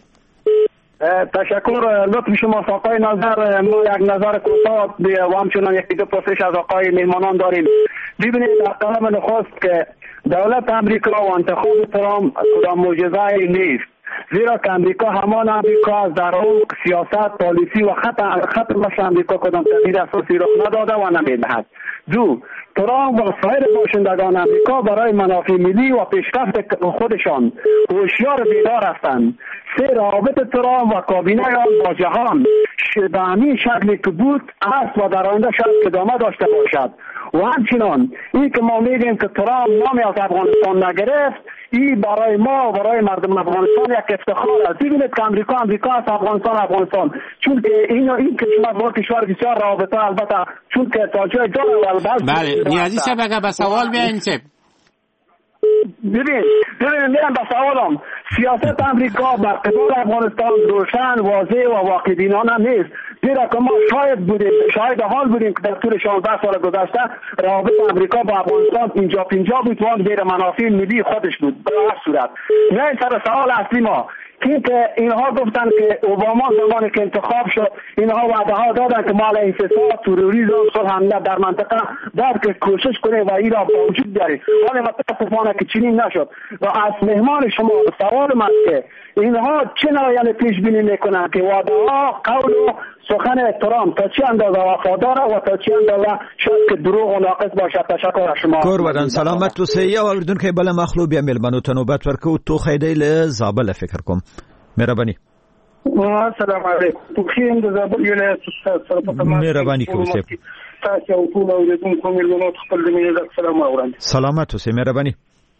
تشکر لطف شما آقای نظر ما یک نظر کوتاه و همچنان یک دو پرسش از آقای میهمانان داریم. ببینید در قلم نخست که دولت امریکا و انتخاب ترامپ کدام معجزه‌ای نیست، زیرا که امریکا همان امریکا از در عمق سیاست پالیسی و خط خط مثل امریکا کدام تغییر اساسی رخ نداده و نمیدهد. دو ترامپ و سایر باشندگان امریکا برای منافع ملی و پیشرفت خودشان هوشیار بیدار هستند. سه رابط ترامپ و کابینه آن با جهان به همین شکلی که بود است و در آینده شاید ادامه داشته باشد. و همچنان این که ما میگیم که ترامپ نامی از افغانستان نگرفت، این برای ما و برای مردم افغانستان یک افتخار است. ببینید که امریکا امریکا است، افغانستان افغانستان، چون که این این کشور با کشور بسیار رابطه البته چون که تا جای داره و البته
بله نیازی صاحب اگر به سوال بیایم صاحب
ببین ببین میرم به سوالم. سیاست امریکا بر قبال افغانستان روشن واضح و واقع بینانه نیست، زیرا که ما شاید بودیم شاید حال بودیم که در طول شانزده سال گذشته روابط امریکا با افغانستان اینجا پینجا بود و غیر منافع ملی خودش بود. به هر صورت نه سر سوال اصلی ما که اینها گفتن که اوباما زمانی که انتخاب شد اینها وعده ها دادن که ما علیه فساد تروریسم صلح امنیت در منطقه باید که کوشش کنه و این را با وجود بیاره، ولی متاسفانه که چنین نشد. و از مهمان شما سوال من که اینها چه نوعی پیش بینی میکنن که وعده ها قول و سخن ترامپ تا چه اندازه وفادار و تا چه اندازه شاید که دروغ و ناقص باشد. تشکر از شما.
کور ودان سلامت اوسئ. یو اوریدونکو بل مخلوب یا ملمنو ته نوبت ورکو تو خیدی له زابل فکر کوم. مهرباني.
السلام علیکم. توخیم د زابل ولایت سره په تماس
مهرباني کوئ.
تاسو او ټول اوریدونکو ملمنو خپل د مینې د سلام اورم.
سلامت اوسئ. مهرباني.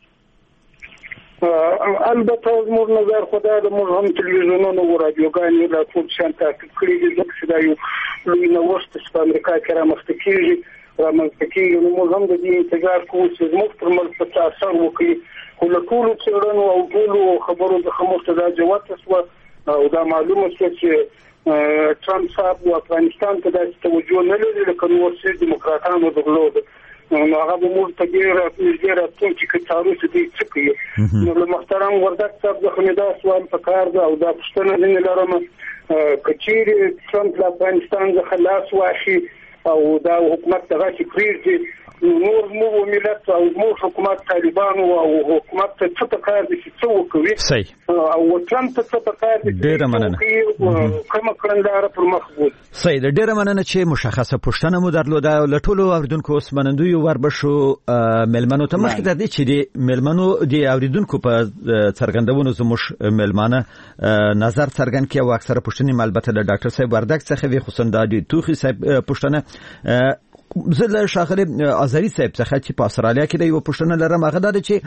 البته زموږ نظر خدای د موږ هم تلویزیونونو او رادیوګانو د ټول شان تعقیب کړي دي چې دا یو لوی نوښت چې په امریکا کې رامنځته کېږي رامنځته کېږي نو موږ هم د دې انتظار کوو چې زموږ پر ملک په تاثیر وکړي. خو له ټولو څېړنو او ټولو خبرو څخه موږ ته دا جواب شوه او دا معلومه شوه چې ټرمپ صاحب و افغانستان ته داسې توجه نه لري لکه نور څه ډیموکراتانو درلوده. نو هغه به موږ ته ډېر ډېر راتلونکي کې تاریخ دې څه کوي. نو له محترم وردګ صاحب څخه مې دا سوال پکار ده او دا پوښتنه ځینې لرم که چیرې ټرمپ له افغانستان څخه لاس واخلي
او دا حکومت دغه چې پریږدي نور مو ملت او مو حکومت طالبان او حکومت څه په کار دي چې څه وکوي
صحیح
او ترامپ څه په کار دي
ډیره مننه
کومه کړنداره پر مخ وو
صحیح ډیره مننه چې مشخصه پوښتنه مو درلوده له ټولو اوریدونکو اوس منندوی وربشو ملمنو ته مخکې د دې چې د ملمنو د اوریدونکو په څرګندونو زموږ ملمانه نظر څرګند کړي او اکثره پوښتنې البته د ډاکټر صاحب وردک څخه وی خصوصا د توخي صاحب پوښتنه زه له شاغلی ازری صاحب څخه چې په استرالیا کې د یو پوښتنه لرم هغه دا چې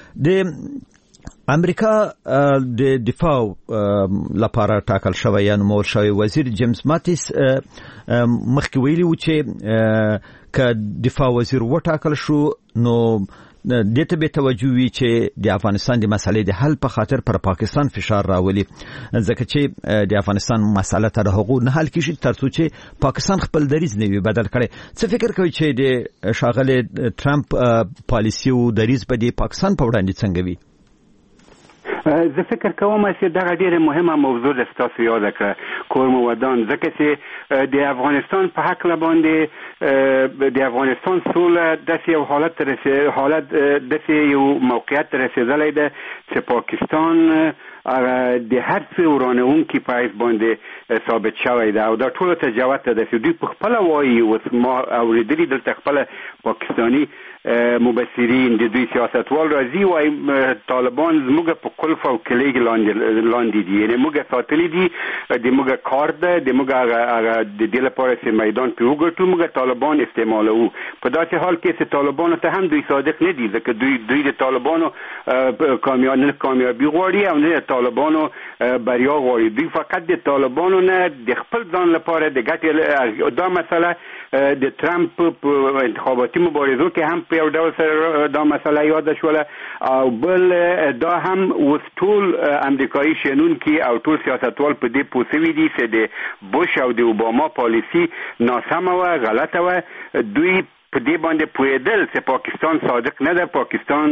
د امریکا د دفاع لپاره ټاکل شوی یا نومول شوی وزیر جیمز ماتیس مخکې ویلي و چې که دفاع وزیر وټاکل شو نو دته به توجه وی چې د افغانستان د مسلې د حل په خاطر پر پاکستان فشار راولي ځکه چې د افغانستان مسله تر هغه نه حل کیږي ترڅو چې پاکستان خپل دریز نه وي بدل کړي. څه فکر کوي چې د شاغله ترامپ پالیسی او دریز په د پاکستان په وړاندې څنګه وي؟
زه فکر کوم چې دا ډیره مهمه موضوع ده تاسو یاد کړه کورم ودان ځکه چې د افغانستان په حق باندې د افغانستان سوله د یو حالت رسي حالت د یو موقعیت رسیدلې ده چې پاکستان د هر څه ورانون کې پایس باندې ثابت شوی ده او دا ټول تجاوز ده چې دوی په خپل وایي او ما اوریدلي دلته خپل پاکستانی مبصرین د دوی سیاستوال راځي وايي طالبان زموږ په قلف او کلیګ لاندې لاندې دي یعنی موږ ساتلي دي د موږ کار ده د موږ هغه د دې لپاره چې میدان په وګټو موږ طالبان استعمالو په داسې حال کې چې طالبان ته هم دوی صادق نه دي ځکه دوی دوی د طالبانو کامیابی کامیابی غواړي او نه طالبانو بریا غواړي دوی فقط د طالبانو نه د خپل ځان لپاره د ګټې دا مسله د ترامپ په انتخاباتي مبارزو کې هم په یو ډول سره دا مسله یاد شوله او بل دا هم اوس ټول امریکایي شنونکي او ټول سیاستوال په دې پوسوي دي چې د بوش او د اوباما پالیسی ناسمه و غلطه و دوی په دې باندې پوهېدل چې پاکستان صادق نه ده پاکستان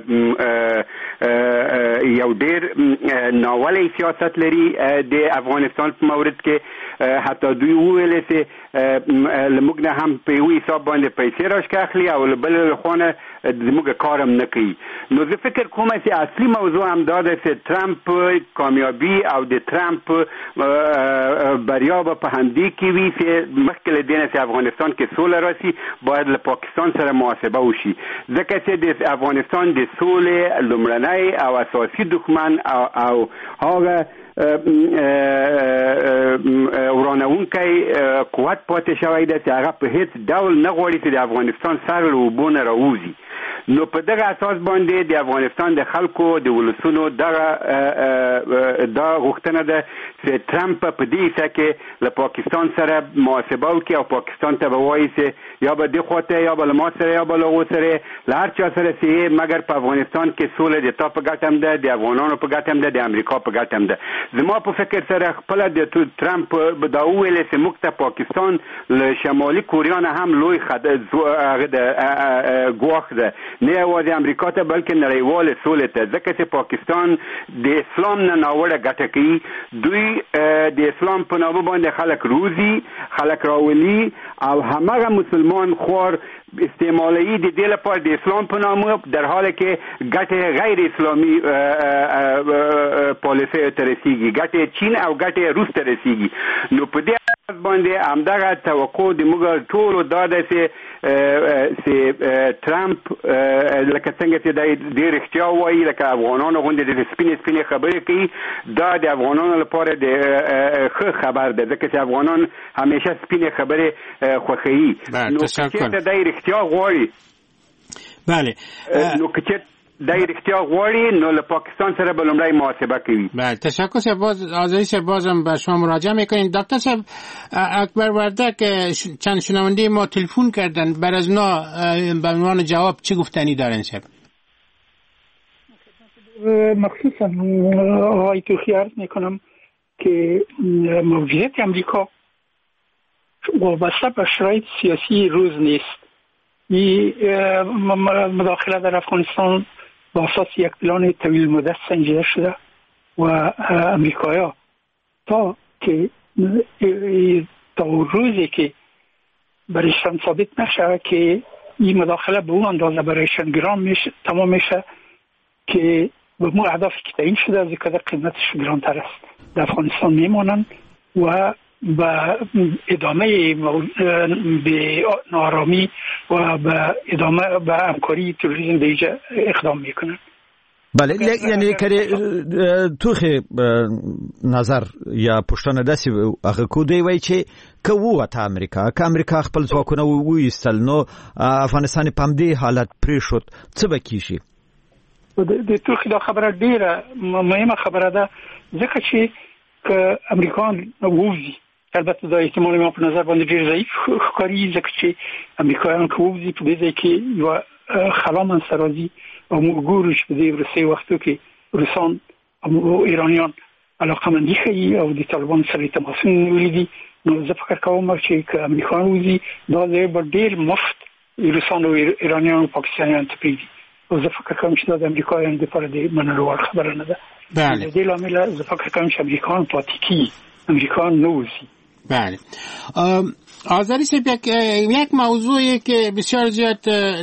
یو ډېر ناولی سیاست لري د افغانستان په مورد کې حتی دوی وویل چې موږ نه هم په یو حساب باندې پیسې راشکه اخلي او له بل خونه زموږ کارم نه کوي نو زه فکر کوم چې اصلي موضوع هم دا ده چې ترامپ کامیابي او د ترامپ بریا به په همدې کې وي چې مخکې له دې نه چې افغانستان کې سوله راشي باید له پاکستان سره محاسبه وشي ځکه چې د افغانستان د سولې لومړنی او اساسي دښمن او او هغه ورانونکی قوت پاتې شوی دی چې هغه په هیڅ ډول نه غواړي چې د افغانستان سر له اوبو نه راوځي نو په دغه اساس باندې د افغانستان د خلکو د ولسونو دغه دا غوښتنه ده چې ترامپ په دې ځای کې له پاکستان سره محاسبه وکړي او پاکستان ته وایي چې یا به د خواته یا به ما سره یا به له سره له هر چا سره چې مګر په افغانستان کې سوله د تا په ګټه هم ده د افغانانو په ګټه هم ده د امریکا په ګټه هم ده زما په فکر سره خپل د ترامپ دا ویل چې موږ ته پاکستان له شمالي کوریا نه هم لوی خد هغه د ګواښ ده نه یوازې امریکا ته بلکې نړیواله سولې ته ځکه چې پاکستان د اسلام نه ناوړه ګټه کوي دوی د اسلام په نامه باندې خلک روزي خلک راولي او همغه مسلمان خور استعمالي د دې لپاره د اسلام په نامه در حالی کې ګټه غیر اسلامي پالیسي ته رسیږي ګټه چین او ګټه روس ته رسیږي نو په دې باندې همدغه توقع د موږ ټولو دا ده چې چې ترامپ لکه څنګه چې د دې رښتیا وایي لکه افغانانو غونډې د سپینې سپینې خبرې کوي دا د افغانانو لپاره د ښه خبر ده ځکه چې افغانان همیشه سپینې خبرې خوښوي نو که چېرته دی رښتیا غواړي
بله
نو که چېرته دای رښتیا غواړي نو له پاکستان سره به لومړی محاسبه کوي.
بله تشکر صاحب باز آزادی صاحب بازم به شما مراجعه میکنیم. دکتر صاحب اکبر وردک چند شنونده ما تلفن کردن بر از اونا به عنوان جواب چه گفتنی دارن صاحب؟
مخصوصا آقای توخی عرض میکنم که موجودیت امریکا وابسته به شرایط سیاسی روز نیست. این مداخله در افغانستان با اساس یک پلان طویل مدت سنجیده شده و امریکایا تا که تا روزی که برایشان ثابت نشه که این مداخله به اون اندازه برایشان گران میشه تمام میشه که به مو اهدافی که تعیین شده از اینکه قیمتش گرانتر است در افغانستان میمونن و به ادامه به نارامی و به ادامه به همکاری تروریسم دیگه اقدام میکنن.
بله یعنی کړي توخه نظر یا پښتنه داسې هغه کو دی وای چې کوو ته امریکا که امریکا خپل ځواکونه وایستل نو افغانستان په دې حالت پرې شو څه به کیږي؟
د توخه دا خبره ډیره مهمه خبره ده ځکه چې که امریکایان ووزي البته دا احتمال ما په نظر باندې ډیر ضعیف ښکاري ځکه چې امریکایان که ووزي په دې ځای کې یو خلا منځته راځي او موږ ګورو چې په دې وروستیو وختو کې روسان او ایرانیان علاقمندي ښیي او د طالبانو سره تماسونه نیولي دي. نو زه فکر کوم چې که امریکایان ووځي دا ځای به ډېر مفت روسان او ایرانیان او پاکستانیان ته پرېږدي او زه فکر کوم چې دا د امریکایانو دپاره د منلو وړ خبره نه ده. د دې له امله زه فکر کوم چې امریکایان پاتې کېږي، امریکایان نه وځي.
بله آذری صاحب یک یک موضوعی که بسیار زیاد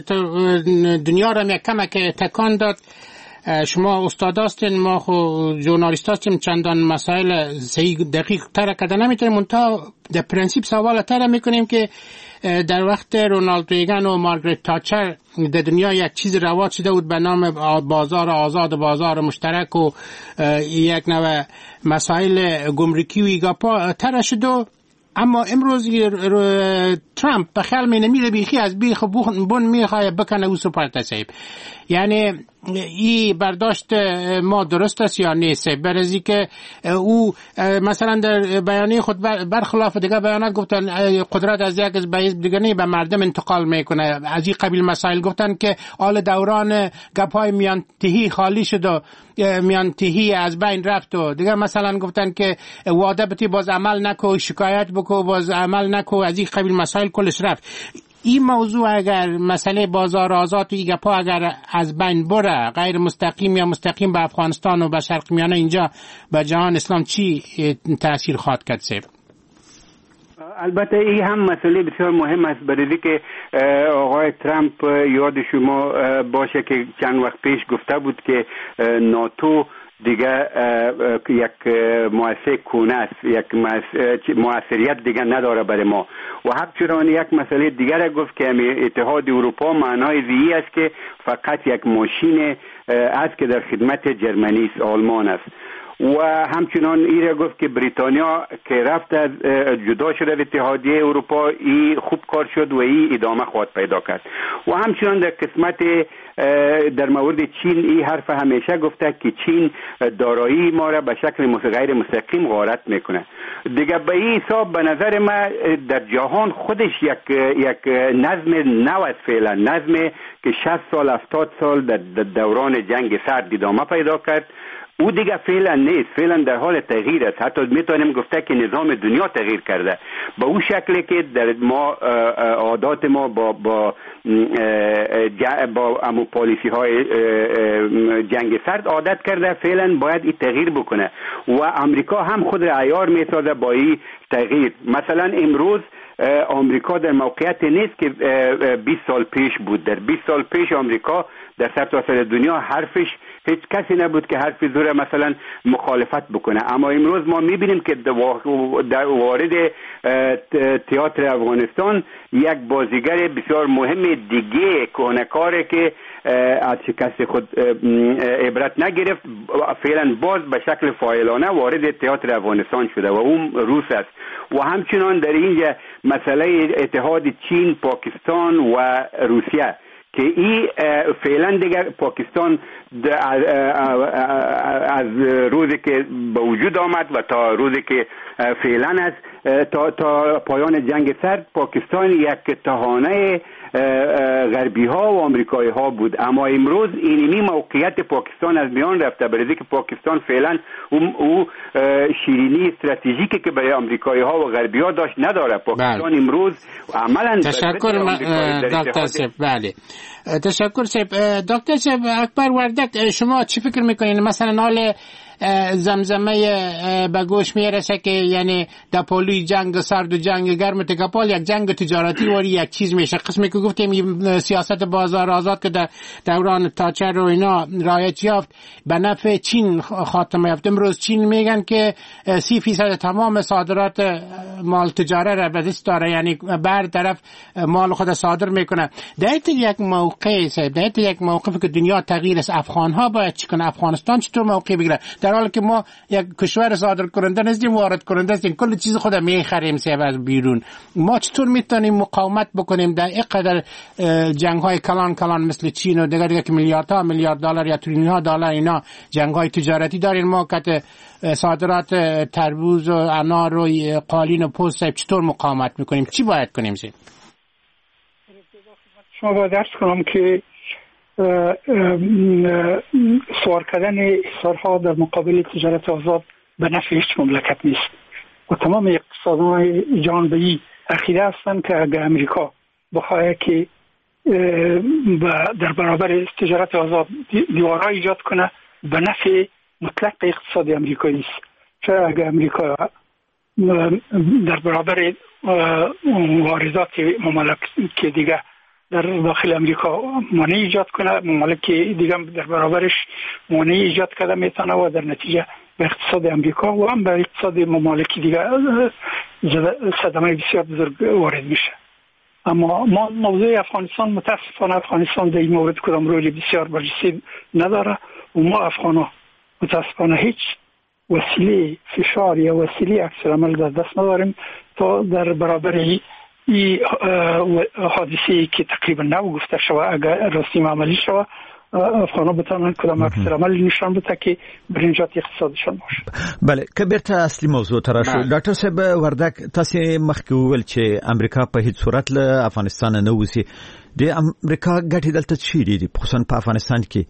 دنیا را کمک تکان داد، شما استاد هستین ما خو ژورنالیست هستیم چندان مسائل صحیح دقیق تر کده نمیتونیم منتها در پرنسیپ سوال تر میکنیم که در وقت رونالد ریگن و مارگرت تاچر در دنیا یک چیز رواج شده بود به نام بازار آزاد، بازار مشترک و یک نوع مسائل گمرکی و ایگاپا تر شده. اما امروز ترامپ به خیال می نمیره بیخی از بیخ بون میخواه بکنه او سپارت صاحب. یعنی این برداشت ما درست است یا نیست؟ برزی که او مثلا در بیانیه خود برخلاف دیگه بیانات گفتن قدرت از یک از دیگه نه به مردم انتقال میکنه، از این قبیل مسائل گفتن که آل دوران گپای میانتهی خالی شد و میانتهی از بین رفت و دیگه مثلا گفتن که وعده بتی باز عمل نکو، شکایت بکو باز عمل نکو، از این قبیل مسائل کلش رفت. این موضوع اگر مسئله بازار آزاد و ایگپا اگر از بین بره غیر مستقیم یا مستقیم به افغانستان و به شرق میانه اینجا به جهان اسلام چی تأثیر خواهد کرد سیب؟
البته این هم مسئله بسیار مهم است، برای که آقای ترامپ یاد شما باشه که چند وقت پیش گفته بود که ناتو دیگه یک مؤثر کونه است، یک مؤثریت دیگه نداره برای ما. و همچنان یک مسئله دیگر گفت که اتحاد اروپا معنای زی است که فقط یک ماشین است که در خدمت جرمنی است، آلمان است. و همچنان ایره گفت که بریتانیا که رفت از جدا شده از اتحادیه اروپا ای خوب کار شد و ای ادامه خواهد پیدا کرد. و همچنان در قسمت در مورد چین ای حرف همیشه گفته که چین دارایی ما را به شکل غیر مستقیم غارت میکنه. دیگه به این حساب به نظر ما در جهان خودش یک یک نظم نو است فعلا، نظم که شصت سال هفتاد سال در دوران جنگ سرد ادامه پیدا کرد. او دیگه فعلا نیست، فعلا در حال تغییر است. حتی میتونیم گفته که نظام دنیا تغییر کرده به اون شکلی که در ما عادات ما با با با امو پالیسی های جنگ سرد عادت کرده، فعلا باید این تغییر بکنه و امریکا هم خود را عیار میسازه با این تغییر. مثلا امروز آمریکا در موقعیت نیست که بیست سال پیش بود. در بیست سال پیش آمریکا در سرتاسر دنیا حرفش هیچ کسی نبود که حرف زور مثلا مخالفت بکنه. اما امروز ما میبینیم که در وارد تئاتر افغانستان یک بازیگر بسیار مهم دیگه کهنکاره که از شکست خود عبرت نگرفت، فعلا باز به شکل فاعلانه وارد تئاتر افغانستان شده و اون روس است. و همچنان در اینجا مسئله اتحاد چین، پاکستان و روسیه که این فعلا دیگر پاکستان از روزی که به وجود آمد و تا روزی که فعلا است تا تا پایان جنگ سرد پاکستان یک تهانه غربی ها و آمریکایی ها بود. اما امروز اینمی موقعیت پاکستان از میان رفته، برای که پاکستان فعلا او, او شیرینی استراتژیکی که برای آمریکایی ها و غربی ها داشت نداره. پاکستان امروز عملا
تشکر دکتر سیف. بله تشکر صاحب. دکتر صاحب اکبر وردک، شما چی فکر میکنین مثلا حال زمزمه به گوش میرسه که یعنی در پالوی جنگ سرد و جنگ گرم تکپال یک جنگ تجارتی واری یک چیز میشه؟ قسمی که گفتیم این سیاست بازار آزاد که در دوران تاچر و اینا رایج یافت به نفع چین خاتمه یافت. امروز چین میگن که سی فیصد تمام صادرات مال تجاره را به دست داره، یعنی بر طرف مال خود صادر میکنه. در یک موقع در یک موقع که دنیا تغییر است، افغان ها باید چی کنه؟ افغانستان چطور موقع بگیره در حالی که ما یک کشور صادر کننده نیستیم، وارد کننده هستیم، کل چیز خود میخریم سیب از بیرون. ما چطور میتونیم مقاومت بکنیم در اینقدر جنگ های کلان کلان مثل چین و دیگر که میلیاردها میلیارد دلار یا تریلیون ها دلار اینا جنگ های تجارتی دارین؟ ما که صادرات تربوز و انار و قالین و پوست چطور مقاومت میکنیم؟ چی باید کنیم؟ سید
شما باید درس کنم که سوار کردن حصارها در مقابل تجارت آزاد به نفع هیچ مملکت نیست و تمام اقتصادهای جهانی عقیده هستند که اگر امریکا بخواهد که در برابر تجارت آزاد دیوارها ایجاد کنه به نفع مطلق اقتصاد امریکایی است. چرا اگر امریکا در برابر واردات ممالک دیگه در داخل امریکا مانع ایجاد کنه، ممالک دیگه در برابرش مانع ایجاد کرده میتونه و در نتیجه به اقتصاد امریکا و هم به اقتصاد ممالک دیگه صدمه بسیار بزرگ وارد میشه. اما ما موضوع افغانستان متاسفانه افغانستان در این مورد کدام رولی بسیار برجسته نداره و ما افغانا متاسفانه هیچ وسیله فشار یا وسیله عکس العمل در دست نداریم تا در برابر این حادثه‌ای که تقریبا نو گفته شود اگر راستی عملی شود افغانا بتوانند کدام عکس العمل نشان بده که برنجات اقتصادشان باشه.
بله که بیرته اصلي موضوع ته راشو. ډاکټر صاحب وردک، تاسو مخکې وویل چې امریکا په هیڅ صورت له افغانستان نه وځي. د امریکا ګټې دلته چیرې دي خصوصا په افغانستان کې؟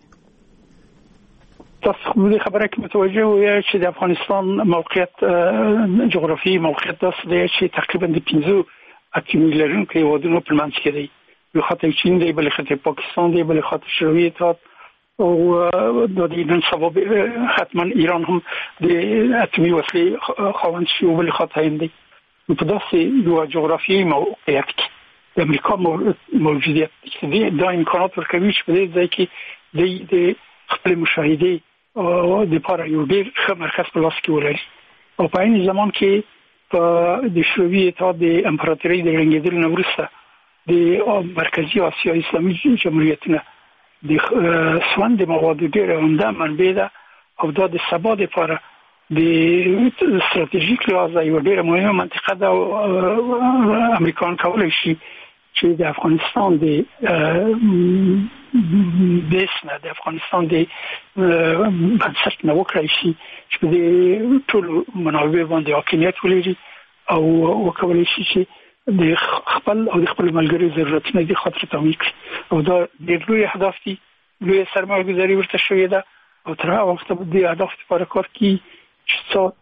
تاسو خو دې خبره کې متوجه وئ چې د افغانستان موقعیت جغرافیایي موقعیت داسې دی چې تقریبا د پنځو اتمی لرونکو هیوادونو په منځ کې دی. یو خاطر چین دی، بل خاطر پاکستان دی، بل خاطر شوروي اتحاد او د دې نن سبا حتما ایران هم د اتمی وسلې خاوند شي او بل خاطر هند دی. په داسې یو جغرافیایي موقعیت کې د امریکا موجودیت دی دا امکانات ورکوي چې په دې ځای کې د خپل مشاهده او د لپاره یو ډېر ښه مرکز په لاس کې ولري او په این زمان کې په د شوروي اتحاد د امپراتورۍ د ړنګېدلو نه وروسته د مرکزي اسیا اسلامي جمهوریتونه د سوند موادو ډېره عمده منبع ده او دا د سبا لپاره د ستراتیژیک لحاظ یوه ډېره مهمه منطقه ده او امریکایان کولی شي چې د افغانستان د بیس نه د افغانستان د بنسټ نه وکړای شي چې په دې ټولو منابع باندې حاکمیت ولري او وکولای شي چې د خپل او د خپل ملګرو ضرورتونه د خاطر تامین کړي او دا ډېر لوی اهداف دي، لوی سرمایه‌ګذاري ورته شوې ده او تر هغه وخته به د اهداف لپاره کار کوي چې څو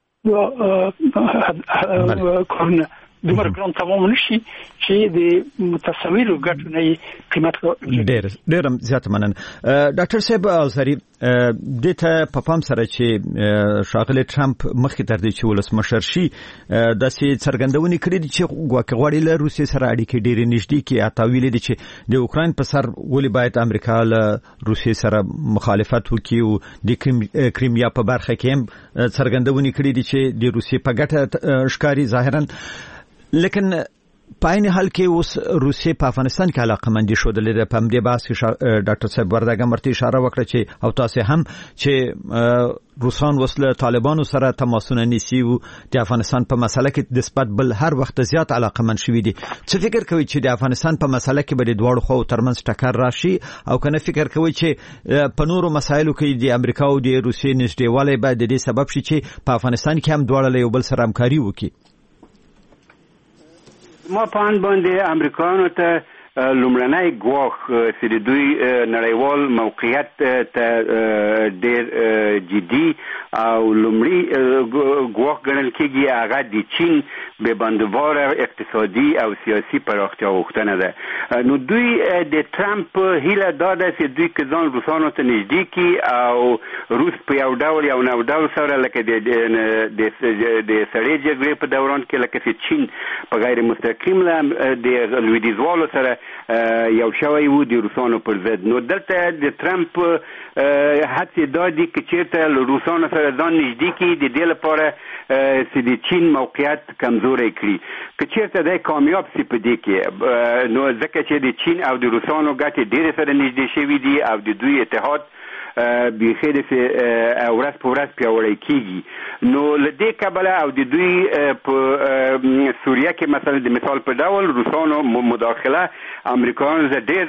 کارونه دومره ګران تمام نشي چې د متصورو ګټو نه قیمت
ډېر ډېر زیات مننه. ډاکټر صاحب اوزری د ته په پام سره چې شاغلی ټرمپ مخکې تر دې چې ولسمشر شي داسې څرګندونې کړې دي چې ګواکې غواړي له روسیې سره اړیکې ډېرې نږدې کړي. حتی ویلي دي چې د اوکراین په سر ولې باید امریکا له روسیې سره مخالفت وکړي او د کریمیا په برخه کې هم څرګندونې کړې دي چې د روسیې په ګټه ښکاري ظاهرا. لیکن په عین حال کې اوس روسیې په افغانستان کې علاقمندي شودلې ده. په همدې بحث کې ډاکټر صاحب وردګ مرته اشاره وکړه چې او تاسو هم چې روسان وسله طالبانو سره تماسونه نیسي او د افغانستان په مسله کې نسبت بل هر وخت زیات علاقمند شوي دي. څه فکر کوي چې د افغانستان په مسله کې به د دواړو خو ترمنځ ټکر راشي او کنه فکر کوي چې په نورو مسایلو کې د امریکا او د روسیې نږدېوالی به د دې سبب شي چې په افغانستان کې هم دواړه له یو بل سره همکاري وکړي؟
ما پاند باندې امریکایانو ته لومړنی ګواښ چې د دوی نړیوال موقعیت ته ډېر جدي او لومړی ګواښ ګڼل کېږي هغه د چین بې بندوباره اقتصادي او سیاسي پراختیا غوښتنه ده. نو دوی د ټرمپ هیله دا ده چې دوی که ځان روسانو ته نږدې کړي او روس په یو ډول یو نو ډول سره لکه د د سړې جګړې په دوران کې لکه چې چین په غیر مستقیم د لویدیځوالو سره یو شوی وو د روسانو پر ضد. نو دلته د ټرمپ هڅې دا دي چې چېرته له روسانو سره ځان نږدې کړي د دې لپاره چې د چین موقعیت کمزوری کړي. که چېرته دی کامیاب سي په دې کې نو ځکه چې د چین او د روسانو ګټې ډېرې سره نږدې شوي دي او د دوی اتحاد بیخي د ورځ په ورځ پیاوړی کیږي. نو له دې کبله او د دوی په سوریه کې مثلا د مثال په ډول روسانو مداخله امریکایانو ته ډېر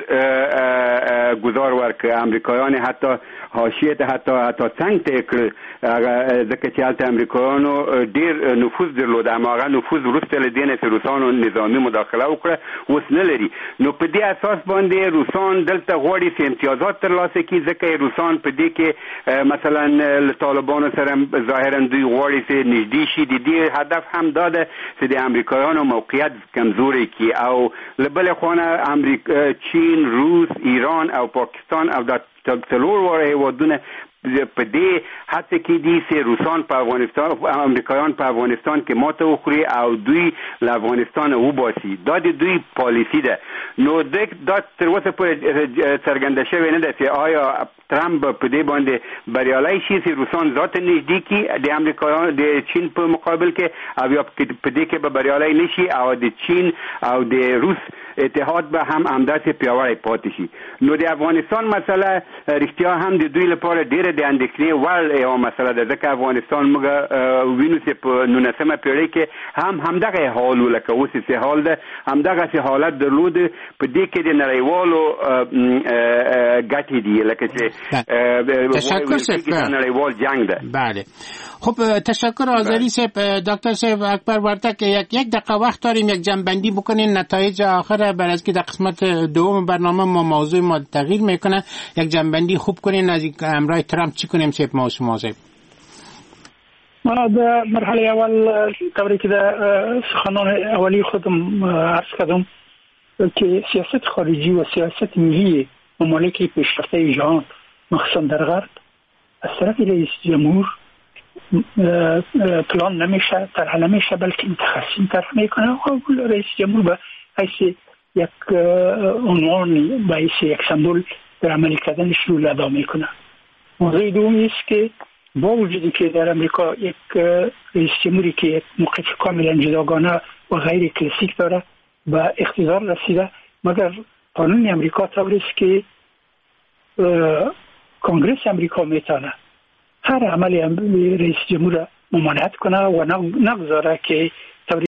ګزار ورکړ. امریکایان حتی حاشیه ته حتی حتی څنګ ته کړ ځکه چې هلته امریکایانو ډېر نفوذ درلود، اما هغه نفوذ وروسته له دې نه چې روسانو نظامي مداخله وکړه اوس نه لري. نو په دې اساس باندې روسان دلته غواړي چې امتیازات ترلاسه کړي ځکه روسان په دې کې مثلا له طالبانو سره ظاهرا دوی غواړي چې نږدې شي. د دې هدف هم دا ده چې د امریکایانو موقعیت کمزوری کړي او له بلې خوا امریکا، چین، روس، ایران او پاکستان او د څلور واړه هیوادونه په دې هڅه کې دي چې روسان په افغانستان امریکایان په افغانستان کې ماته وخوري او دوی له افغانستان وباسي. دا د دوی پالیسی ده. نو دا تر اوسه پورې څرګنده شوې نه ده چې آیا ټرمپ په دې باندې بریالی شي چې روسان ذات نږدې کړي د امریکایانو د چین په مقابل کې او یا په دې کې به بریالی نشي او د چین او د روس اتحاد به هم همداسې پیاوړی پاتې شي. نو د افغانستان مسله رښتیا هم د دوی لپاره ډېره د اندېښنې وړ یوه مسله ده ځکه افغانستان موږ وینو چې په نولسمه پېړۍ کې هم همدغه حال و لکه اوس چې حال ده، همدغسې حالت درلود. په دې کې د نړیوالو ګټې دي لکه چې
تشکر صاحب
نړیوال جنگ ده.
بله خب تشکر آذری صاحب. دکتر صاحب اکبر ورتک یک یک دقیقه وقت داریم یک جنبندی بکنین نتایج آخر بعد از که در قسمت دوم برنامه ما موضوع ما تغییر میکنه یک جنبندی خوب کنین از امرای ترامپ چی کنیم صاحب ما و شما صاحب؟
ما در مرحله اول طوری که در سخنان اولی خودم عرض کردم که سیاست خارجی و سیاست ملی ممالک پیشرفته جهان مخصوصا در غرب از طرف رئیس جمهور پلان نمیشه، طرح نمیشه، بلکه متخصصین طرح میکنه. و رئیس جمهور به حیث یک عنوان، به حیث یک سمبل در عمل کردنش رو ادا میکنه. موضوع دومی است که با وجودی که در امریکا یک رئیس جمهوری که یک موقف کاملا جداگانه و غیر کلاسیک داره به اقتدار رسیده، مگر قانون امریکا طوری است که کنگرس امریکا میتونه هر عمل رئیس جمهور ممانعت کنه و نگذاره که